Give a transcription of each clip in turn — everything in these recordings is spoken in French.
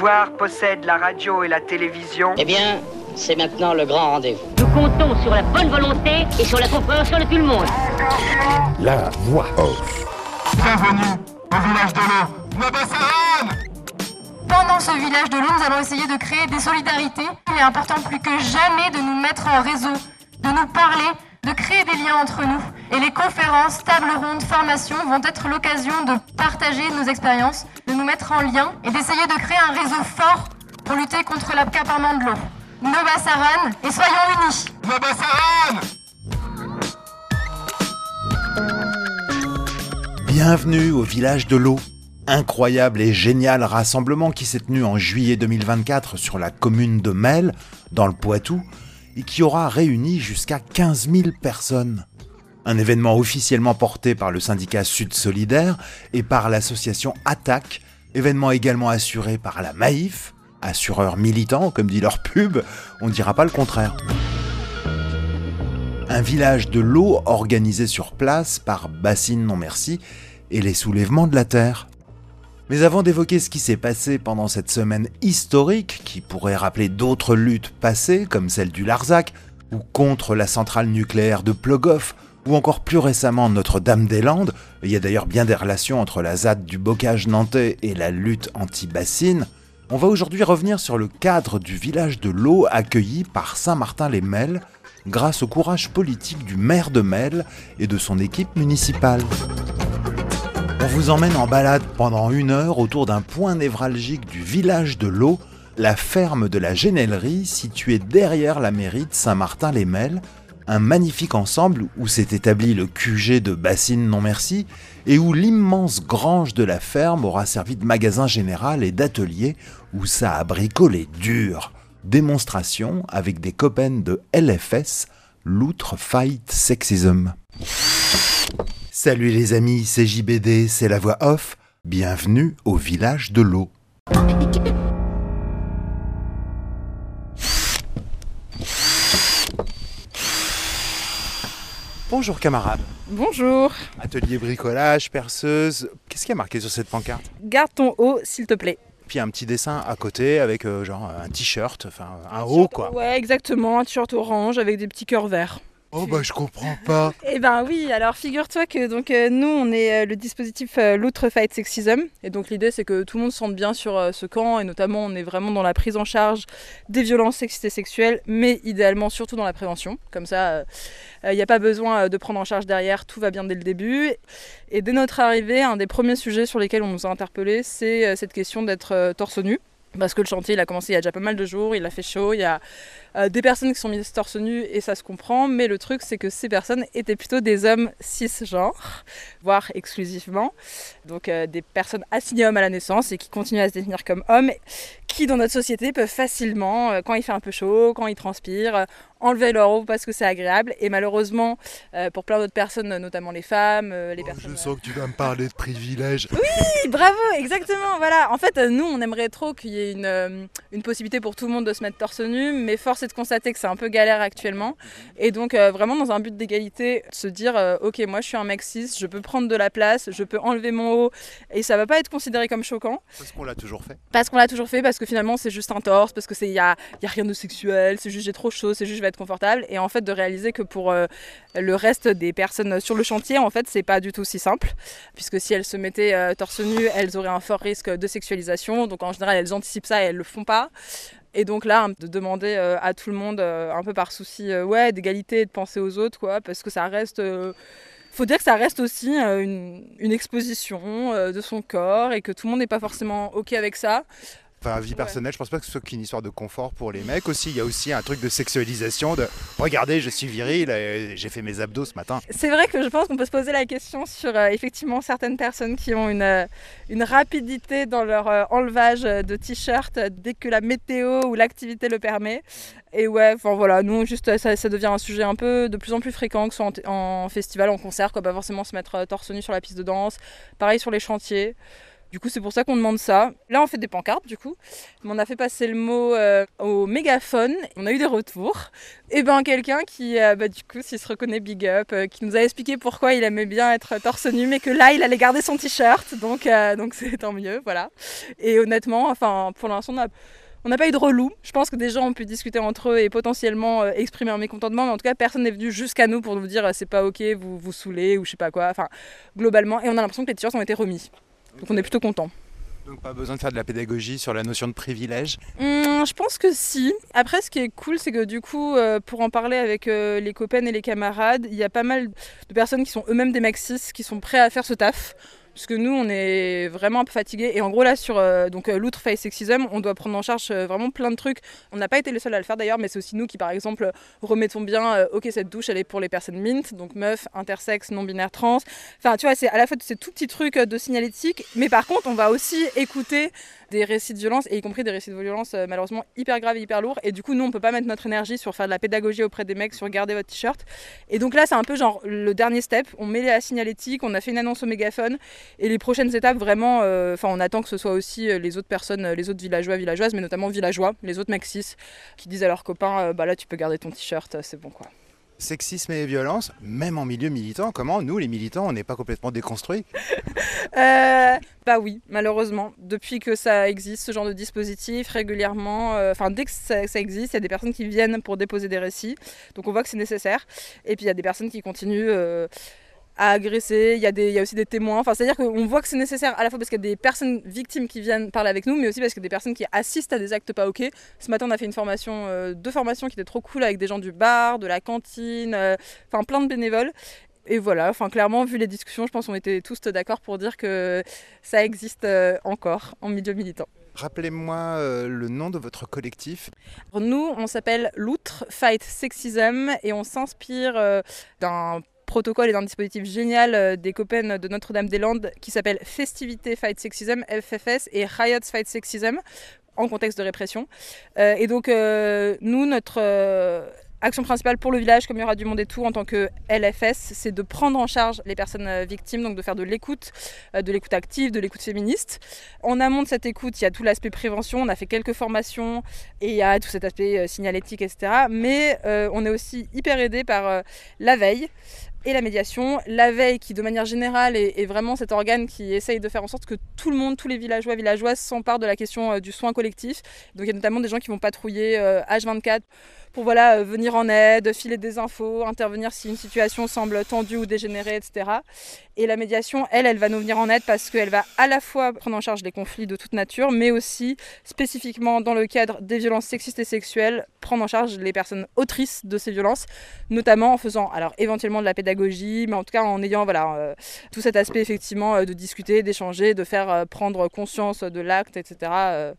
pouvoir possède la radio et la télévision. Eh bien, c'est maintenant le grand rendez-vous. Nous comptons sur la bonne volonté et sur la compréhension de tout le monde. La voix off. Bienvenue au village de l'eau, Nabassaran. Pendant ce village de l'eau, nous allons essayer de créer des solidarités. Il est important plus que jamais de nous mettre en réseau, de nous parler, de créer des liens entre nous. Et les conférences, tables rondes, formations vont être l'occasion de partager nos expériences, de nous mettre en lien et d'essayer de créer un réseau fort pour lutter contre l'accaparement de l'eau. Nabassaran et soyons unis. Nabassaran. Bienvenue au village de l'eau. Incroyable et génial rassemblement qui s'est tenu en juillet 2024 sur la commune de Melle, dans le Poitou, et qui aura réuni jusqu'à 15 000 personnes. Un événement officiellement porté par le syndicat Sud Solidaire et par l'association Attaque, événement également assuré par la Maïf, assureur militant, comme dit leur pub, on ne dira pas le contraire. Un village de l'eau organisé sur place par Bassine Non Merci et les soulèvements de la terre. Mais avant d'évoquer ce qui s'est passé pendant cette semaine historique, qui pourrait rappeler d'autres luttes passées, comme celle du Larzac, ou contre la centrale nucléaire de Plogoff, ou encore plus récemment Notre-Dame-des-Landes, il y a d'ailleurs bien des relations entre la ZAD du bocage nantais et la lutte anti-bassine, on va aujourd'hui revenir sur le cadre du village de l'eau accueilli par Saint-Martin-les-Melles, grâce au courage politique du maire de Melle et de son équipe municipale. On vous emmène en balade pendant 1 heure autour d'un point névralgique du village de l'eau, la ferme de la Génellerie située derrière la mairie de Saint-Martin-les-Melles, un magnifique ensemble où s'est établi le QG de Bassine Non Merci et où l'immense grange de la ferme aura servi de magasin général et d'atelier où ça a bricolé dur. Démonstration avec des copains de LFS, Loutre Fight Sexism. Salut les amis, c'est JBD, c'est la voix off. Bienvenue au village de l'eau. Bonjour camarades. Bonjour. Atelier bricolage, perceuse. Qu'est-ce qui a marqué sur cette pancarte ? Garde ton haut, s'il te plaît. Puis un petit dessin à côté avec genre un t-shirt, enfin un haut quoi. Ouais, exactement, un t-shirt orange avec des petits cœurs verts. Oh bah je comprends pas. Eh ben oui, alors figure-toi que nous on est le dispositif Loutre Fight Sexism et donc l'idée c'est que tout le monde se sente bien sur ce camp et notamment on est vraiment dans la prise en charge des violences sexistes et sexuelles mais idéalement surtout dans la prévention. Comme ça il n'y a pas besoin de prendre en charge derrière, tout va bien dès le début. Et dès notre arrivée, un des premiers sujets sur lesquels on nous a interpellés c'est cette question d'être torse nu. Parce que le chantier il a commencé il y a déjà pas mal de jours, il a fait chaud, il y a des personnes qui sont mises torse nu et ça se comprend, mais le truc c'est que ces personnes étaient plutôt des hommes cisgenres, voire exclusivement, donc des personnes assignées hommes à la naissance et qui continuent à se définir comme hommes, qui dans notre société peuvent facilement, quand il fait un peu chaud, quand ils transpirent, enlever leur haut parce que c'est agréable et malheureusement pour plein d'autres personnes, notamment les femmes, les personnes... Je sens que tu vas me parler de privilèges. Oui, bravo, exactement, voilà. En fait, nous, on aimerait trop qu'il y ait une possibilité pour tout le monde de se mettre torse nu, mais force est de constater que c'est un peu galère actuellement. Et donc, vraiment, dans un but d'égalité, se dire, ok, moi, je suis un mec cis, je peux prendre de la place, je peux enlever mon haut, et ça va pas être considéré comme choquant. Parce qu'on l'a toujours fait. Parce qu'on l'a toujours fait, parce que finalement, c'est juste un torse, parce que y a rien de sexuel, c'est juste j'ai trop chaud, c'est juste je vais être confortable. Et en fait, de réaliser que pour le reste des personnes sur le chantier, en fait, c'est pas du tout si simple, puisque si elles se mettaient torse nu, elles auraient un fort risque de sexualisation. Donc en général, elles anticipent ça et elles le font pas. Et donc là, de demander à tout le monde, un peu par souci d'égalité et de penser aux autres, quoi, parce que ça reste... faut dire que ça reste aussi une exposition de son corps et que tout le monde n'est pas forcément OK avec ça. Enfin, vie personnelle, je pense pas que ce soit qu'une histoire de confort pour les mecs aussi. Il y a aussi un truc de sexualisation, de regardez, je suis viril, j'ai fait mes abdos ce matin. C'est vrai que je pense qu'on peut se poser la question sur effectivement certaines personnes qui ont une rapidité dans leur enlevage de t-shirt dès que la météo ou l'activité le permet. Et ouais, enfin voilà, nous juste ça devient un sujet un peu de plus en plus fréquent, que ce soit en festival, en concert, quoi, pas forcément se mettre torse nu sur la piste de danse. Pareil sur les chantiers. Du coup, c'est pour ça qu'on demande ça. Là, on fait des pancartes, du coup. Mais on a fait passer le mot au mégaphone. On a eu des retours. Et quelqu'un qui, du coup, s'il se reconnaît, big up, qui nous a expliqué pourquoi il aimait bien être torse nu, mais que là, il allait garder son t-shirt. Donc c'est tant mieux, voilà. Et honnêtement, pour l'instant, on n'a pas eu de relou. Je pense que des gens ont pu discuter entre eux et potentiellement exprimer un mécontentement, mais en tout cas, personne n'est venu jusqu'à nous pour nous dire c'est pas ok, vous vous saoulez ou je sais pas quoi. Enfin, globalement, et on a l'impression que les t-shirts ont été remis. Donc on est plutôt content. Donc pas besoin de faire de la pédagogie sur la notion de privilège. Je pense que si. Après, ce qui est cool, c'est que du coup, pour en parler avec les copains et les camarades, il y a pas mal de personnes qui sont eux-mêmes des mecs cis, qui sont prêts à faire ce taf. Parce que nous, on est vraiment un peu fatigués. Et en gros, là, sur l'outre Face Sexism, on doit prendre en charge vraiment plein de trucs. On n'a pas été les seuls à le faire d'ailleurs, mais c'est aussi nous qui, par exemple, remettons bien ok, cette douche, elle est pour les personnes MINT, donc meufs, intersexes, non-binaires, trans. Enfin, tu vois, c'est à la fois ces tout petits trucs de signalétique. Mais par contre, on va aussi écouter des récits de violence, et y compris des récits de violence malheureusement hyper graves et hyper lourds. Et du coup, nous, on peut pas mettre notre énergie sur faire de la pédagogie auprès des mecs, sur garder votre t-shirt. Et donc là, c'est un peu genre le dernier step. On met la signalétique, on a fait une annonce au mégaphone. Et les prochaines étapes, vraiment, on attend que ce soit aussi les autres personnes, les autres villageois, villageoises, mais notamment villageois, les autres mecs cis, qui disent à leurs copains, là, tu peux garder ton t-shirt, c'est bon, quoi. Sexisme et violence, même en milieu militant, comment nous, les militants, on n'est pas complètement déconstruits? Oui, malheureusement. Depuis que ça existe, ce genre de dispositif, régulièrement, dès que ça existe, il y a des personnes qui viennent pour déposer des récits. Donc on voit que c'est nécessaire. Et puis il y a des personnes qui continuent à agresser, il y a aussi des témoins, c'est-à-dire qu'on voit que c'est nécessaire à la fois parce qu'il y a des personnes victimes qui viennent parler avec nous, mais aussi parce qu'il y a des personnes qui assistent à des actes pas ok. Ce matin on a fait deux formations qui étaient trop cool avec des gens du bar, de la cantine, plein de bénévoles. Et voilà, clairement, vu les discussions, je pense qu'on était tous d'accord pour dire que ça existe encore en milieu militant. Rappelez-moi le nom de votre collectif. Nous, on s'appelle l'Outre Fight Sexism et on s'inspire d'un protocole et d'un dispositif génial des copains de Notre-Dame-des-Landes qui s'appelle Festivité Fight Sexism, FFS, et Riots Fight Sexism, en contexte de répression. Et donc, nous, notre action principale pour le village, comme il y aura du monde et tout, en tant que LFS, c'est de prendre en charge les personnes victimes, donc de faire de l'écoute active, de l'écoute féministe. En amont de cette écoute, il y a tout l'aspect prévention, on a fait quelques formations et il y a tout cet aspect signalétique, etc. Mais on est aussi hyper aidé par la veille et la médiation. La veille qui, de manière générale, est vraiment cet organe qui essaye de faire en sorte que tout le monde, tous les villageois, villageoises s'emparent de la question du soin collectif. Donc il y a notamment des gens qui vont patrouiller H24 pour venir en aide, filer des infos, intervenir si une situation semble tendue ou dégénérée, etc. Et la médiation, elle va nous venir en aide parce qu'elle va à la fois prendre en charge les conflits de toute nature, mais aussi spécifiquement dans le cadre des violences sexistes et sexuelles, prendre en charge les personnes autrices de ces violences, notamment en faisant alors éventuellement de la pédagogie, mais en tout cas en ayant tout cet aspect effectivement de discuter, d'échanger, de faire prendre conscience de l'acte, etc.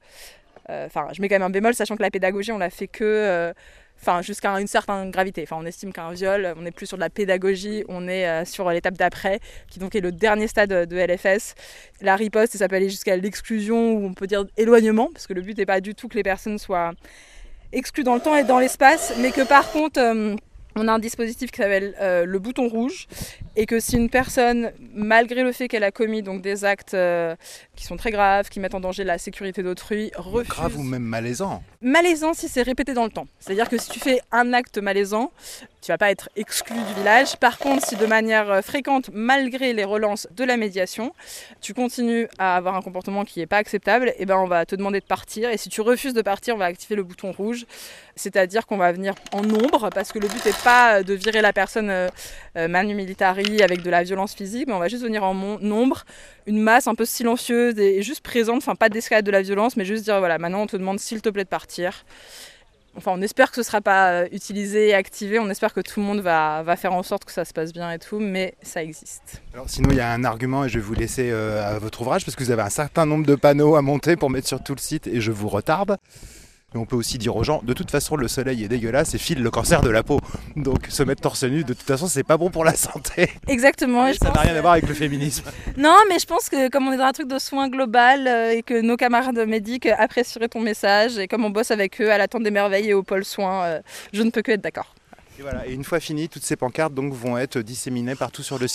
Je mets quand même un bémol, sachant que la pédagogie, on l'a fait que jusqu'à une certaine gravité. On estime qu'un viol, on n'est plus sur de la pédagogie, on est sur l'étape d'après, qui donc est le dernier stade de LFS. La riposte, ça peut aller jusqu'à l'exclusion, ou on peut dire éloignement, parce que le but n'est pas du tout que les personnes soient exclues dans le temps et dans l'espace, mais que par contre, on a un dispositif qui s'appelle le bouton rouge, et que si une personne, malgré le fait qu'elle a commis donc des actes qui sont très graves, qui mettent en danger la sécurité d'autrui, refuse... Grave ou même malaisant. Malaisant si c'est répété dans le temps. C'est-à-dire que si tu fais un acte malaisant, tu vas pas être exclu du village. Par contre, si de manière fréquente, malgré les relances de la médiation, tu continues à avoir un comportement qui n'est pas acceptable, on va te demander de partir. Et si tu refuses de partir, on va activer le bouton rouge. C'est-à-dire qu'on va venir en nombre, parce que le but n'est pas de virer la personne manu militari avec de la violence physique, mais on va juste venir en nombre, une masse un peu silencieuse et juste présente, pas d'escalade de la violence, mais juste dire maintenant on te demande s'il te plaît de partir. On espère que ce ne sera pas utilisé et activé, on espère que tout le monde va faire en sorte que ça se passe bien et tout, mais ça existe. Alors sinon il y a un argument et je vais vous laisser à votre ouvrage parce que vous avez un certain nombre de panneaux à monter pour mettre sur tout le site et je vous retarde. Mais on peut aussi dire aux gens, de toute façon le soleil est dégueulasse et file le cancer de la peau. Donc se mettre torse nu, de toute façon c'est pas bon pour la santé. Exactement. Et ça n'a rien à voir avec le féminisme. Non, mais je pense que comme on est dans un truc de soins global et que nos camarades médics apprécieraient ton message, et comme on bosse avec eux à la Tente des Merveilles et au pôle soins, je ne peux que être d'accord. Et voilà, et une fois fini, toutes ces pancartes donc vont être disséminées partout sur le site.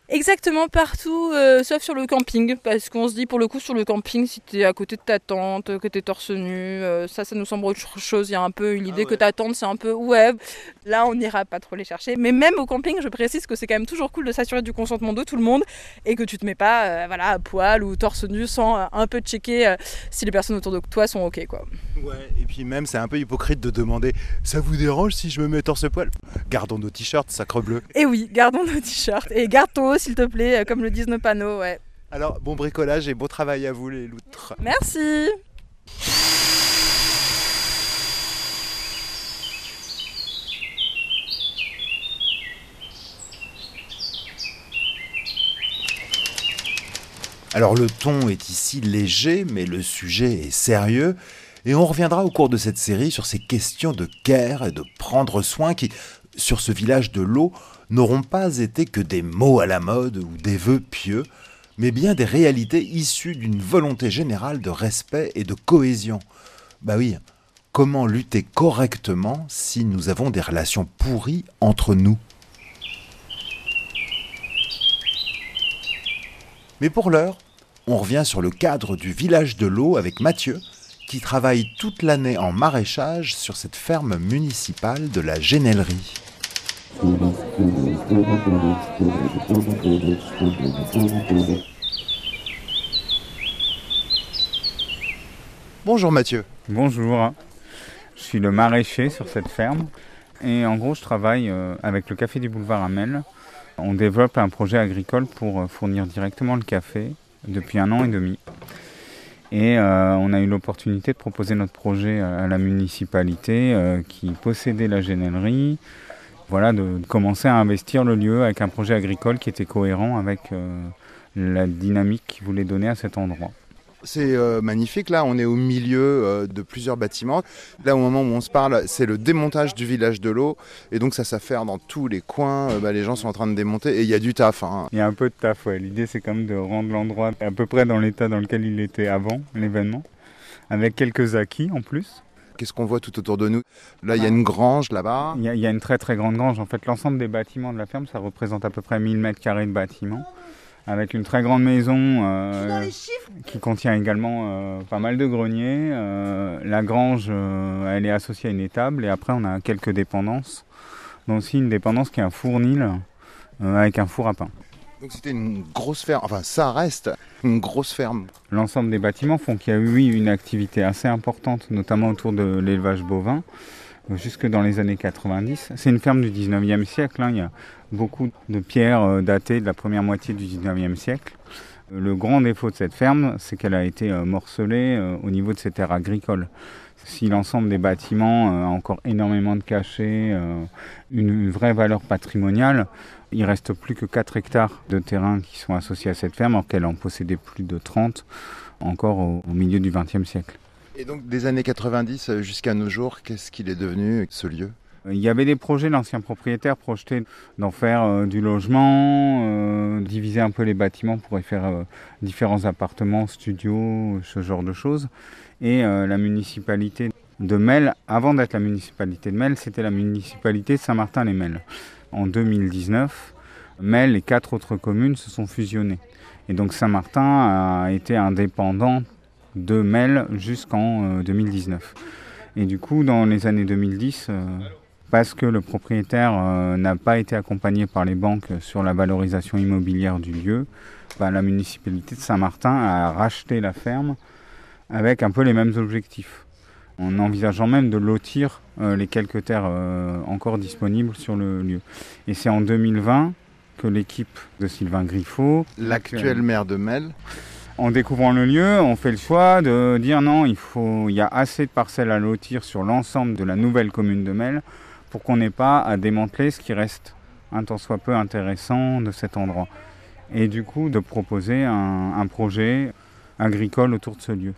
Exactement partout, sauf sur le camping, parce qu'on se dit pour le coup sur le camping, si t'es à côté de ta tente, que t'es torse nu, ça nous semble autre chose. Il y a un peu l'idée que ta tente c'est un peu là on n'ira pas trop les chercher. Mais même au camping, je précise que c'est quand même toujours cool de s'assurer du consentement de tout le monde et que tu te mets pas à poil ou torse nu sans un peu checker si les personnes autour de toi sont ok quoi. Ouais, et puis même c'est un peu hypocrite de demander « ça vous dérange si je me mets torse-poil ?» Gardons nos t-shirts, sacre-bleu. Et oui, gardons nos t-shirts et garde ton haut s'il te plaît, comme le disent nos panneaux, ouais. Alors, bon bricolage et bon travail à vous les loutres. Merci. Alors le ton est ici léger, mais le sujet est sérieux, et on reviendra au cours de cette série sur ces questions de care et de prendre soin qui, sur ce village de l'eau, n'auront pas été que des mots à la mode ou des vœux pieux, mais bien des réalités issues d'une volonté générale de respect et de cohésion. Bah oui, comment lutter correctement si nous avons des relations pourries entre nous ? Mais pour l'heure, on revient sur le cadre du village de l'eau avec Mathieu, qui travaille toute l'année en maraîchage sur cette ferme municipale de la Génellerie. Bonjour Mathieu. Bonjour, je suis le maraîcher sur cette ferme et en gros je travaille avec le café du boulevard à Melle. On développe un projet agricole pour fournir directement le café depuis 1 an et demi. Et on a eu l'opportunité de proposer notre projet à la municipalité qui possédait la génellerie. Voilà, de commencer à investir le lieu avec un projet agricole qui était cohérent avec la dynamique qu'il voulait donner à cet endroit. C'est magnifique, là on est au milieu de plusieurs bâtiments. Là au moment où on se parle, c'est le démontage du village de l'eau et donc ça s'affaire dans tous les coins, les gens sont en train de démonter et il y a du taf. Hein. Il y a un peu de taf, ouais. L'idée c'est quand même de rendre l'endroit à peu près dans l'état dans lequel il était avant l'événement, avec quelques acquis en plus. Qu'est-ce qu'on voit tout autour de nous ? Là il y a une grange là-bas. Il y a une très très grande grange, en fait l'ensemble des bâtiments de la ferme ça représente à peu près 1000 m² de bâtiments. Avec une très grande maison qui contient également pas mal de greniers. La grange, elle est associée à une étable et après on a quelques dépendances. Donc aussi une dépendance qui est un fournil avec un four à pain. Donc c'était une grosse ferme, enfin ça reste une grosse ferme. L'ensemble des bâtiments font qu'il y a eu une activité assez importante, notamment autour de l'élevage bovin, jusque dans les années 90. C'est une ferme du 19e siècle, hein. Il y a beaucoup de pierres datées de la première moitié du 19e siècle. Le grand défaut de cette ferme, c'est qu'elle a été morcelée au niveau de ses terres agricoles. Si l'ensemble des bâtiments a encore énormément de cachets, une vraie valeur patrimoniale, il ne reste plus que 4 hectares de terrain qui sont associés à cette ferme, alors qu'elle en possédait plus de 30 encore au milieu du XXe siècle. Et donc des années 90 jusqu'à nos jours, qu'est-ce qu'il est devenu ce lieu ? Il y avait des projets, l'ancien propriétaire projetait d'en faire du logement, diviser un peu les bâtiments pour y faire différents appartements, studios, ce genre de choses. Et la municipalité de Melle, avant d'être la municipalité de Melle, c'était la municipalité de Saint-Martin-les-Melles. En 2019, Melle et 4 autres communes se sont fusionnées. Et donc Saint-Martin a été indépendant de Melle jusqu'en 2019. Et du coup, dans les années 2010, parce que le propriétaire n'a pas été accompagné par les banques sur la valorisation immobilière du lieu, la municipalité de Saint-Martin a racheté la ferme avec un peu les mêmes objectifs, en envisageant même de lotir les quelques terres encore disponibles sur le lieu. Et c'est en 2020 que l'équipe de Sylvain Griffaut, l'actuel maire de Melle, en découvrant le lieu, on fait le choix de dire non, il y a assez de parcelles à lotir sur l'ensemble de la nouvelle commune de Melle pour qu'on n'ait pas à démanteler ce qui reste un tant soit peu intéressant de cet endroit. Et du coup, de proposer un projet agricole autour de ce lieu.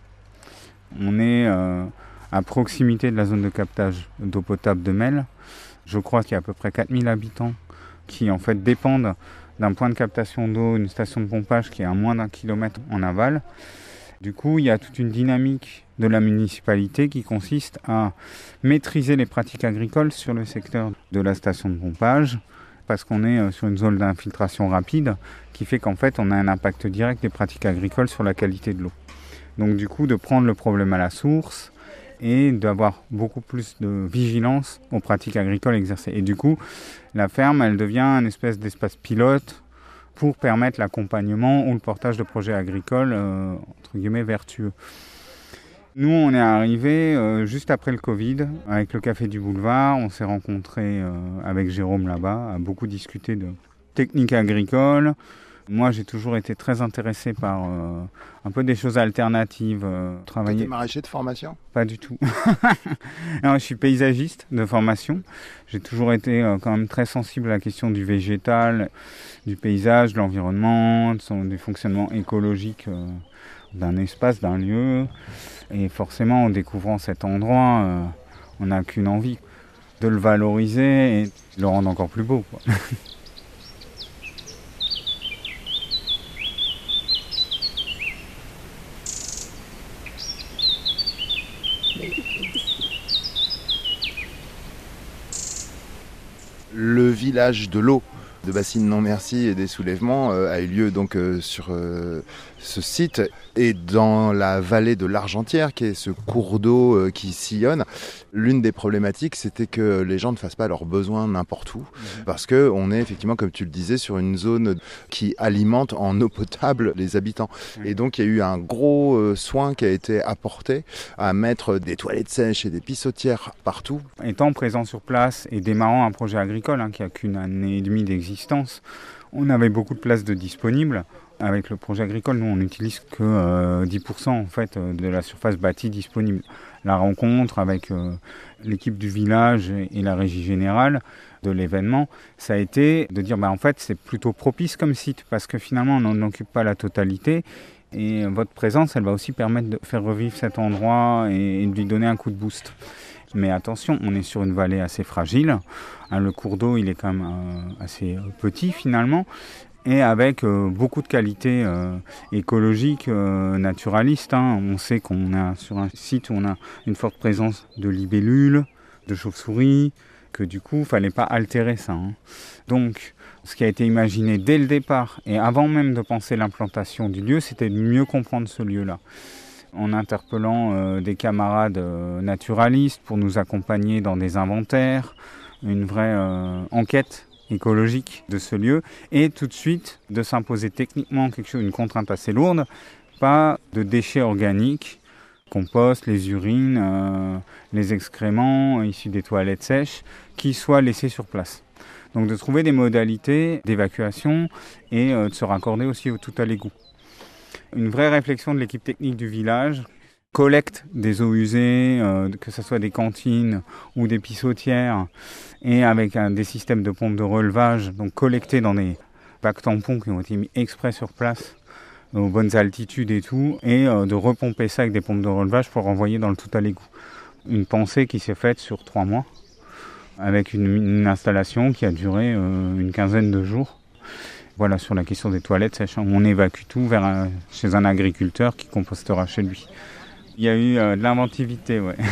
On est à proximité de la zone de captage d'eau potable de Melle. Je crois qu'il y a à peu près 4000 habitants qui en fait dépendent d'un point de captation d'eau, une station de pompage qui est à moins d'1 kilomètre en aval. Du coup, il y a toute une dynamique de la municipalité qui consiste à maîtriser les pratiques agricoles sur le secteur de la station de pompage parce qu'on est sur une zone d'infiltration rapide qui fait qu'en fait on a un impact direct des pratiques agricoles sur la qualité de l'eau. Donc du coup de prendre le problème à la source et d'avoir beaucoup plus de vigilance aux pratiques agricoles exercées. Et du coup la ferme elle devient une espèce d'espace pilote pour permettre l'accompagnement ou le portage de projets agricoles entre guillemets vertueux. Nous, on est arrivés juste après le Covid, avec le Café du Boulevard. On s'est rencontrés avec Jérôme là-bas, a beaucoup discuté de techniques agricoles. Moi, j'ai toujours été très intéressé par un peu des choses alternatives. Tu étais maraîcher de formation ? Pas du tout. Non, je suis paysagiste de formation. J'ai toujours été quand même très sensible à la question du végétal, du paysage, de l'environnement, du fonctionnement écologique d'un espace, d'un lieu. Et forcément, en découvrant cet endroit, on n'a qu'une envie, de le valoriser et de le rendre encore plus beau, quoi. Le village de l'eau de Bassines non merci et des soulèvements a eu lieu donc sur ce site et dans la vallée de l'Argentière, qui est ce cours d'eau qui sillonne. L'une des problématiques, c'était que les gens ne fassent pas leurs besoins n'importe où, parce que on est effectivement, comme tu le disais, sur une zone qui alimente en eau potable les habitants. Et donc il y a eu un gros soin qui a été apporté à mettre des toilettes sèches et des pissotières partout. Étant présent sur place et démarrant un projet agricole qui a qu'une année et demie d'existence, on avait beaucoup de places de disponibles. Avec le projet agricole, nous, on n'utilise que 10% en fait, de la surface bâtie disponible. La rencontre avec l'équipe du village et la régie générale de l'événement, ça a été de dire en fait, c'est plutôt propice comme site parce que finalement, on n'en occupe pas la totalité. Et votre présence, elle va aussi permettre de faire revivre cet endroit et de lui donner un coup de boost. Mais attention, on est sur une vallée assez fragile. Le cours d'eau, il est quand même assez petit finalement. Et avec beaucoup de qualités écologiques, naturalistes. On sait qu'on a sur un site où on a une forte présence de libellules, de chauves-souris, que du coup, il ne fallait pas altérer ça. Donc, ce qui a été imaginé dès le départ, et avant même de penser l'implantation du lieu, c'était de mieux comprendre ce lieu-là. En interpellant des camarades naturalistes pour nous accompagner dans des inventaires, une vraie enquête écologique de ce lieu, et tout de suite de s'imposer techniquement une contrainte assez lourde, pas de déchets organiques, compost, les urines, les excréments issus des toilettes sèches, qui soient laissés sur place. Donc de trouver des modalités d'évacuation et de se raccorder aussi au tout à l'égout. Une vraie réflexion de l'équipe technique du village, collecte des eaux usées, que ce soit des cantines ou des pissotières, et avec des systèmes de pompes de relevage, donc collectés dans des bacs tampons qui ont été mis exprès sur place, aux bonnes altitudes et tout, et de repomper ça avec des pompes de relevage pour renvoyer dans le tout à l'égout. Une pensée qui s'est faite sur 3 mois, avec une installation qui a duré une quinzaine de jours. Voilà, sur la question des toilettes sèches, on évacue tout chez un agriculteur qui compostera chez lui. Il y a eu de l'inventivité, ouais.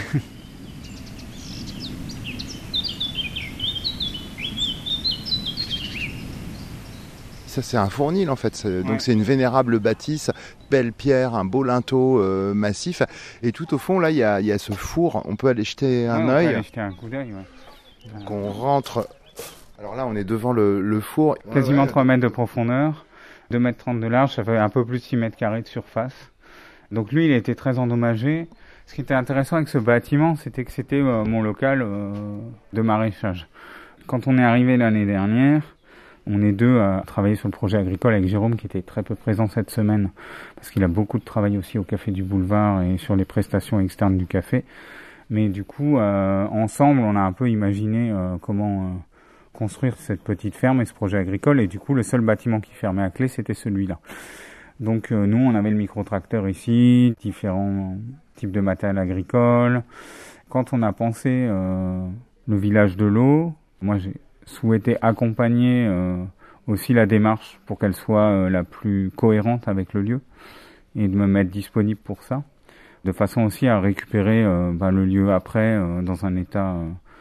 Ça, c'est un fournil en fait, donc c'est une vénérable bâtisse, belle pierre, un beau linteau massif, et tout au fond là il y a ce four, on peut aller jeter un œil. On peut aller jeter un coup d'œil, ouais. Donc on rentre, alors là on est devant le four. Quasiment 3 mètres de profondeur, 2,30 mètres de large, ça fait un peu plus de 6 mètres carrés de surface. Donc lui il a été très endommagé. Ce qui était intéressant avec ce bâtiment, c'était que c'était mon local de maraîchage. Quand on est arrivé l'année dernière, on est 2 à travailler sur le projet agricole avec Jérôme qui était très peu présent cette semaine parce qu'il a beaucoup de travail aussi au Café du Boulevard et sur les prestations externes du café. Mais du coup, ensemble, on a un peu imaginé comment construire cette petite ferme et ce projet agricole. Et du coup, le seul bâtiment qui fermait à clé, c'était celui-là. Donc nous, on avait le micro-tracteur ici, différents types de matériel agricole. Quand on a pensé le village de l'eau, moi j'ai souhaité accompagner aussi la démarche pour qu'elle soit la plus cohérente avec le lieu et de me mettre disponible pour ça, de façon aussi à récupérer le lieu après dans un état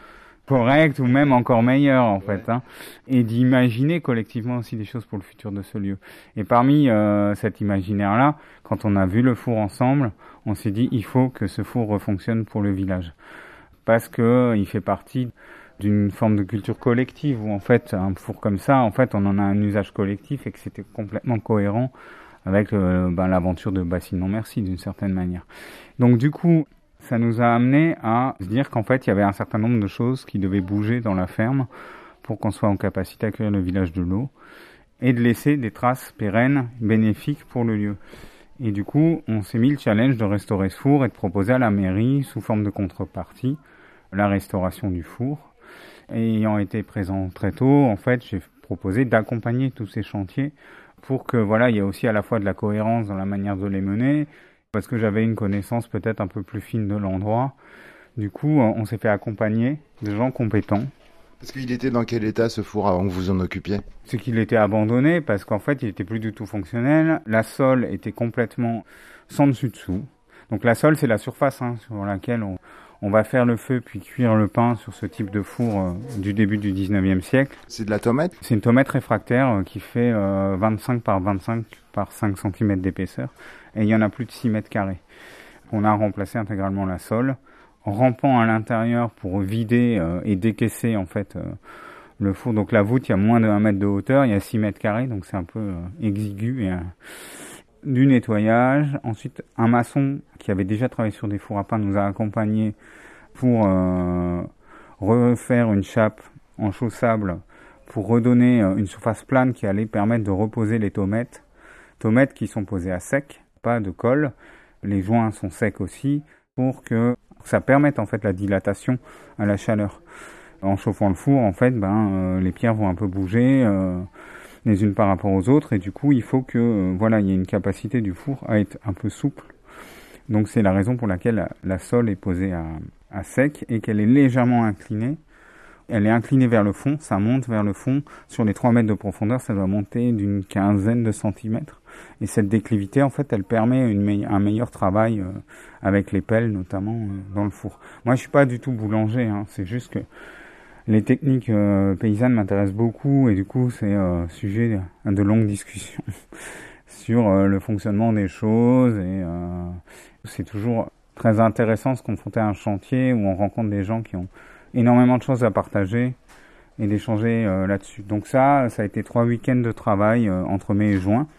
correct ou même encore meilleur en fait, hein, et d'imaginer collectivement aussi des choses pour le futur de ce lieu. Et parmi cet imaginaire-là, quand on a vu le four ensemble, on s'est dit il faut que ce four refonctionne pour le village, parce que il fait partie d'une forme de culture collective où en fait un four comme ça, en fait on en a un usage collectif et que c'était complètement cohérent avec l'aventure de Bassine Non Merci d'une certaine manière. Donc du coup, ça nous a amené à se dire qu'en fait il y avait un certain nombre de choses qui devaient bouger dans la ferme pour qu'on soit en capacité d'accueillir le village de l'eau et de laisser des traces pérennes, bénéfiques pour le lieu. Et du coup, on s'est mis le challenge de restaurer ce four et de proposer à la mairie, sous forme de contrepartie, la restauration du four. Et ayant été présent très tôt, en fait, j'ai proposé d'accompagner tous ces chantiers pour que, voilà, il y ait aussi à la fois de la cohérence dans la manière de les mener, parce que j'avais une connaissance peut-être un peu plus fine de l'endroit. Du coup, on s'est fait accompagner de gens compétents. Parce qu'il était dans quel état ce four avant que vous en occupiez ? C'est qu'il était abandonné parce qu'en fait, il était plus du tout fonctionnel. La sole était complètement sans dessus-dessous. Donc la sole, c'est la surface sur laquelle on va faire le feu puis cuire le pain sur ce type de four du début du 19e siècle. C'est de la tomate ? C'est une tomate réfractaire qui fait 25 par 25 par 5 cm d'épaisseur. Et il y en a plus de 6 mètres carrés. On a remplacé intégralement la sole, rampant à l'intérieur pour vider et décaisser en fait le four. Donc la voûte, il y a moins de 1 mètre de hauteur, il y a 6 mètres carrés, donc c'est un peu exigu. Et, du nettoyage. Ensuite, un maçon qui avait déjà travaillé sur des fours à pain nous a accompagnés pour refaire une chape en chaussable pour redonner une surface plane qui allait permettre de reposer les tomates. Tomates qui sont posées à sec, pas de colle. Les joints sont secs aussi pour que ça permette en fait la dilatation à la chaleur. En chauffant le four, en fait, les pierres vont un peu bouger les unes par rapport aux autres et du coup, il faut que il y ait une capacité du four à être un peu souple. Donc c'est la raison pour laquelle la sole est posée à sec et qu'elle est légèrement inclinée. Elle est inclinée vers le fond, ça monte vers le fond. Sur les 3 mètres de profondeur, ça doit monter d'une quinzaine de centimètres. Et cette déclivité, en fait, elle permet un meilleur travail avec les pelles, notamment dans le four. Moi, je suis pas du tout boulanger, c'est juste que les techniques paysannes m'intéressent beaucoup et du coup, c'est sujet de longues discussions sur le fonctionnement des choses. Et c'est toujours très intéressant de se confronter à un chantier où on rencontre des gens qui ont énormément de choses à partager et d'échanger là-dessus. Donc ça a été 3 week-ends de travail entre mai et juin.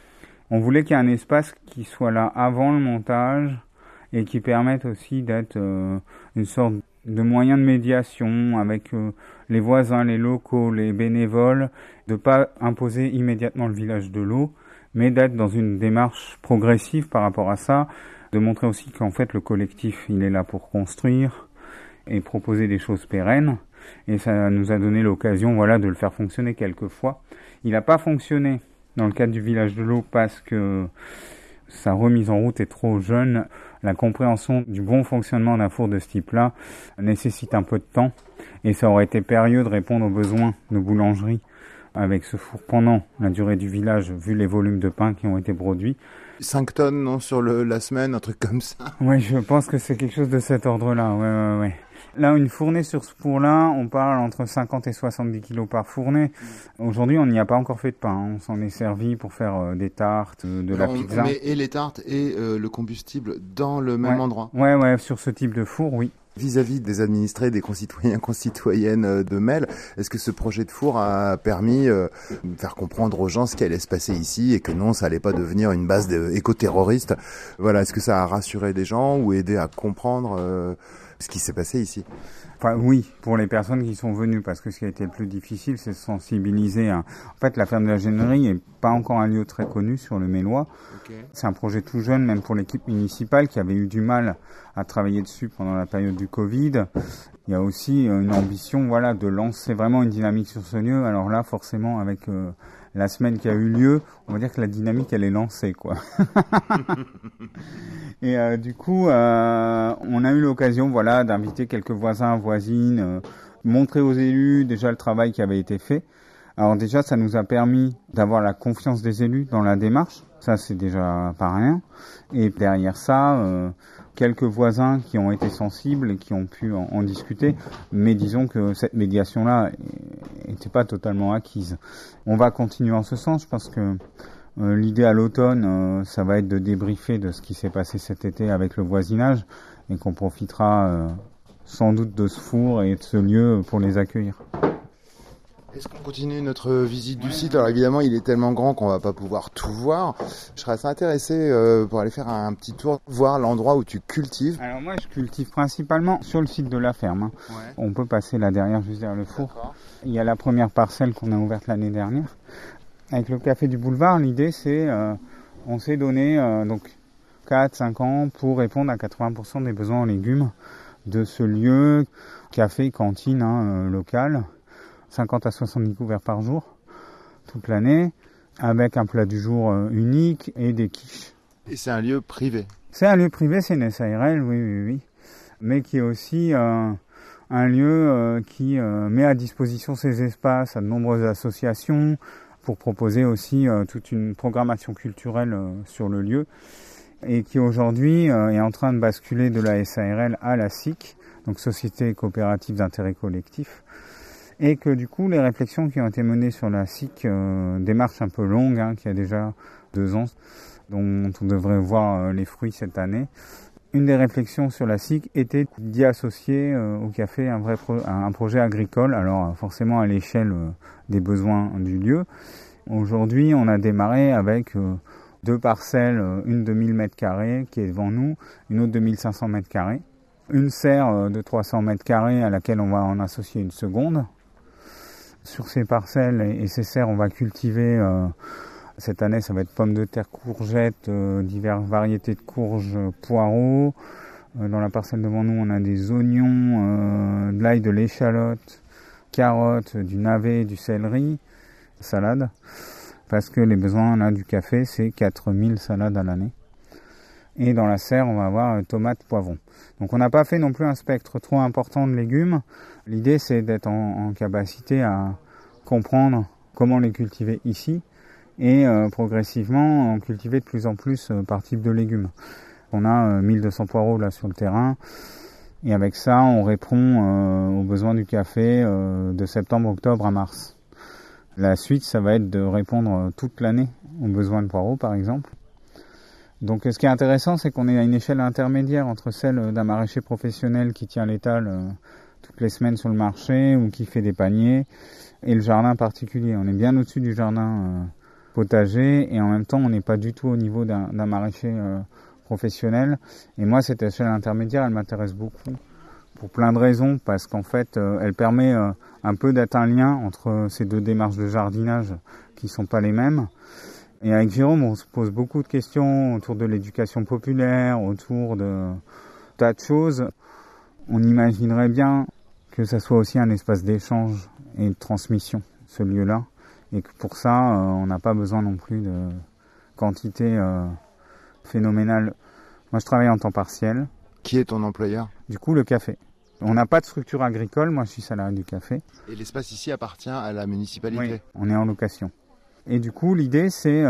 On voulait qu'il y ait un espace qui soit là avant le montage et qui permette aussi d'être une sorte de moyen de médiation avec les voisins, les locaux, les bénévoles, de pas imposer immédiatement le village de l'eau, mais d'être dans une démarche progressive par rapport à ça, de montrer aussi qu'en fait le collectif il est là pour construire et proposer des choses pérennes. Et ça nous a donné l'occasion de le faire fonctionner quelques fois. Il n'a pas fonctionné dans le cadre du village de l'eau parce que sa remise en route est trop jeune. La compréhension du bon fonctionnement d'un four de ce type-là nécessite un peu de temps et ça aurait été périlleux de répondre aux besoins de boulangerie avec ce four pendant la durée du village vu les volumes de pain qui ont été produits. 5 tonnes non, sur la semaine, un truc comme ça. Oui, je pense que c'est quelque chose de cet ordre-là. Ouais. Là, une fournée sur ce four-là, on parle entre 50 et 70 kilos par fournée. Aujourd'hui, on n'y a pas encore fait de pain. On s'en est servi pour faire des tartes, la pizza. Mais et les tartes et le combustible dans le même endroit. Ouais, sur ce type de four, oui. Vis-à-vis des administrés, des concitoyens, concitoyennes de Melle, est-ce que ce projet de four a permis de faire comprendre aux gens ce qui allait se passer ici et que non, ça allait pas devenir une base éco-terroriste ? Voilà, est-ce que ça a rassuré les gens ou aidé à comprendre ce qui s'est passé ici ? Enfin, oui, pour les personnes qui sont venues, parce que ce qui a été le plus difficile, c'est de sensibiliser. En fait, la ferme de la Génerie n'est pas encore un lieu très connu sur le Mélois. Okay. C'est un projet tout jeune, même pour l'équipe municipale qui avait eu du mal à travailler dessus pendant la période du Covid. Il y a aussi une ambition, de lancer vraiment une dynamique sur ce lieu. Alors là, forcément, avec la semaine qui a eu lieu, on va dire que la dynamique, elle est lancée, quoi. Et du coup, on a eu l'occasion, d'inviter quelques voisins, voisines, montrer aux élus déjà le travail qui avait été fait. Alors déjà, ça nous a permis d'avoir la confiance des élus dans la démarche. Ça, c'est déjà pas rien. Et derrière ça, quelques voisins qui ont été sensibles et qui ont pu en discuter, mais disons que cette médiation-là n'était pas totalement acquise. On va continuer en ce sens parce que l'idée à l'automne, ça va être de débriefer de ce qui s'est passé cet été avec le voisinage et qu'on profitera sans doute de ce four et de ce lieu pour les accueillir. Est-ce qu'on continue notre visite du site? Alors évidemment, il est tellement grand qu'on va pas pouvoir tout voir. Je serais assez intéressé pour aller faire un petit tour, voir l'endroit où tu cultives. Alors moi, je cultive principalement sur le site de la ferme. Hein. Ouais. On peut passer là derrière, juste derrière le four. D'accord. Il y a la première parcelle qu'on a ouverte l'année dernière. Avec le café du boulevard, l'idée c'est, on s'est donné donc 4-5 ans pour répondre à 80% des besoins en légumes de ce lieu, café, cantine local. 50 à 70 couverts par jour, toute l'année, avec un plat du jour unique et des quiches. Et c'est un lieu privé? C'est un lieu privé, c'est une SARL, oui. Mais qui est aussi un lieu qui met à disposition ses espaces à de nombreuses associations pour proposer aussi toute une programmation culturelle sur le lieu et qui aujourd'hui est en train de basculer de la SARL à la SIC, donc Société coopérative d'intérêt collectif. Et que du coup, les réflexions qui ont été menées sur la SIC, démarche un peu longue, qui a déjà 2 ans, dont on devrait voir les fruits cette année. Une des réflexions sur la SIC était d'y associer au café un projet agricole, alors forcément à l'échelle des besoins du lieu. Aujourd'hui, on a démarré avec 2 parcelles, une de 1000 m² qui est devant nous, une autre de 1500 m². Une serre de 300 m² à laquelle on va en associer une seconde. Sur ces parcelles et ces serres, on va cultiver, cette année, ça va être pommes de terre, courgettes, diverses variétés de courges, poireaux. Dans la parcelle devant nous, on a des oignons, de l'ail, de l'échalote, carottes, du navet, du céleri, salade. Parce que les besoins là, du café, c'est 4000 salades à l'année. Et dans la serre, on va avoir tomates, poivrons. Donc on n'a pas fait non plus un spectre trop important de légumes. L'idée, c'est d'être en capacité à comprendre comment les cultiver ici et progressivement en cultiver de plus en plus par type de légumes. On a 1200 poireaux là sur le terrain et avec ça, on répond aux besoins du café de septembre, octobre à mars. La suite, ça va être de répondre toute l'année aux besoins de poireaux, par exemple. Donc ce qui est intéressant, c'est qu'on est à une échelle intermédiaire entre celle d'un maraîcher professionnel qui tient l'étal toutes les semaines sur le marché ou qui fait des paniers et le jardin particulier. On est bien au-dessus du jardin potager et en même temps on n'est pas du tout au niveau d'un maraîcher professionnel. Et moi cette échelle intermédiaire, elle m'intéresse beaucoup pour plein de raisons parce qu'en fait elle permet un peu d'être un lien entre ces 2 démarches de jardinage qui ne sont pas les mêmes. Et avec Jérôme, on se pose beaucoup de questions autour de l'éducation populaire, autour de tas de choses. On imaginerait bien que ça soit aussi un espace d'échange et de transmission, ce lieu-là. Et que pour ça, on n'a pas besoin non plus de quantité phénoménale. Moi, je travaille en temps partiel. Qui est ton employeur? Du coup, le café. On n'a pas de structure agricole, moi je suis salarié du café. Et l'espace ici appartient à la municipalité? Oui, on est en location. Et du coup, l'idée, c'est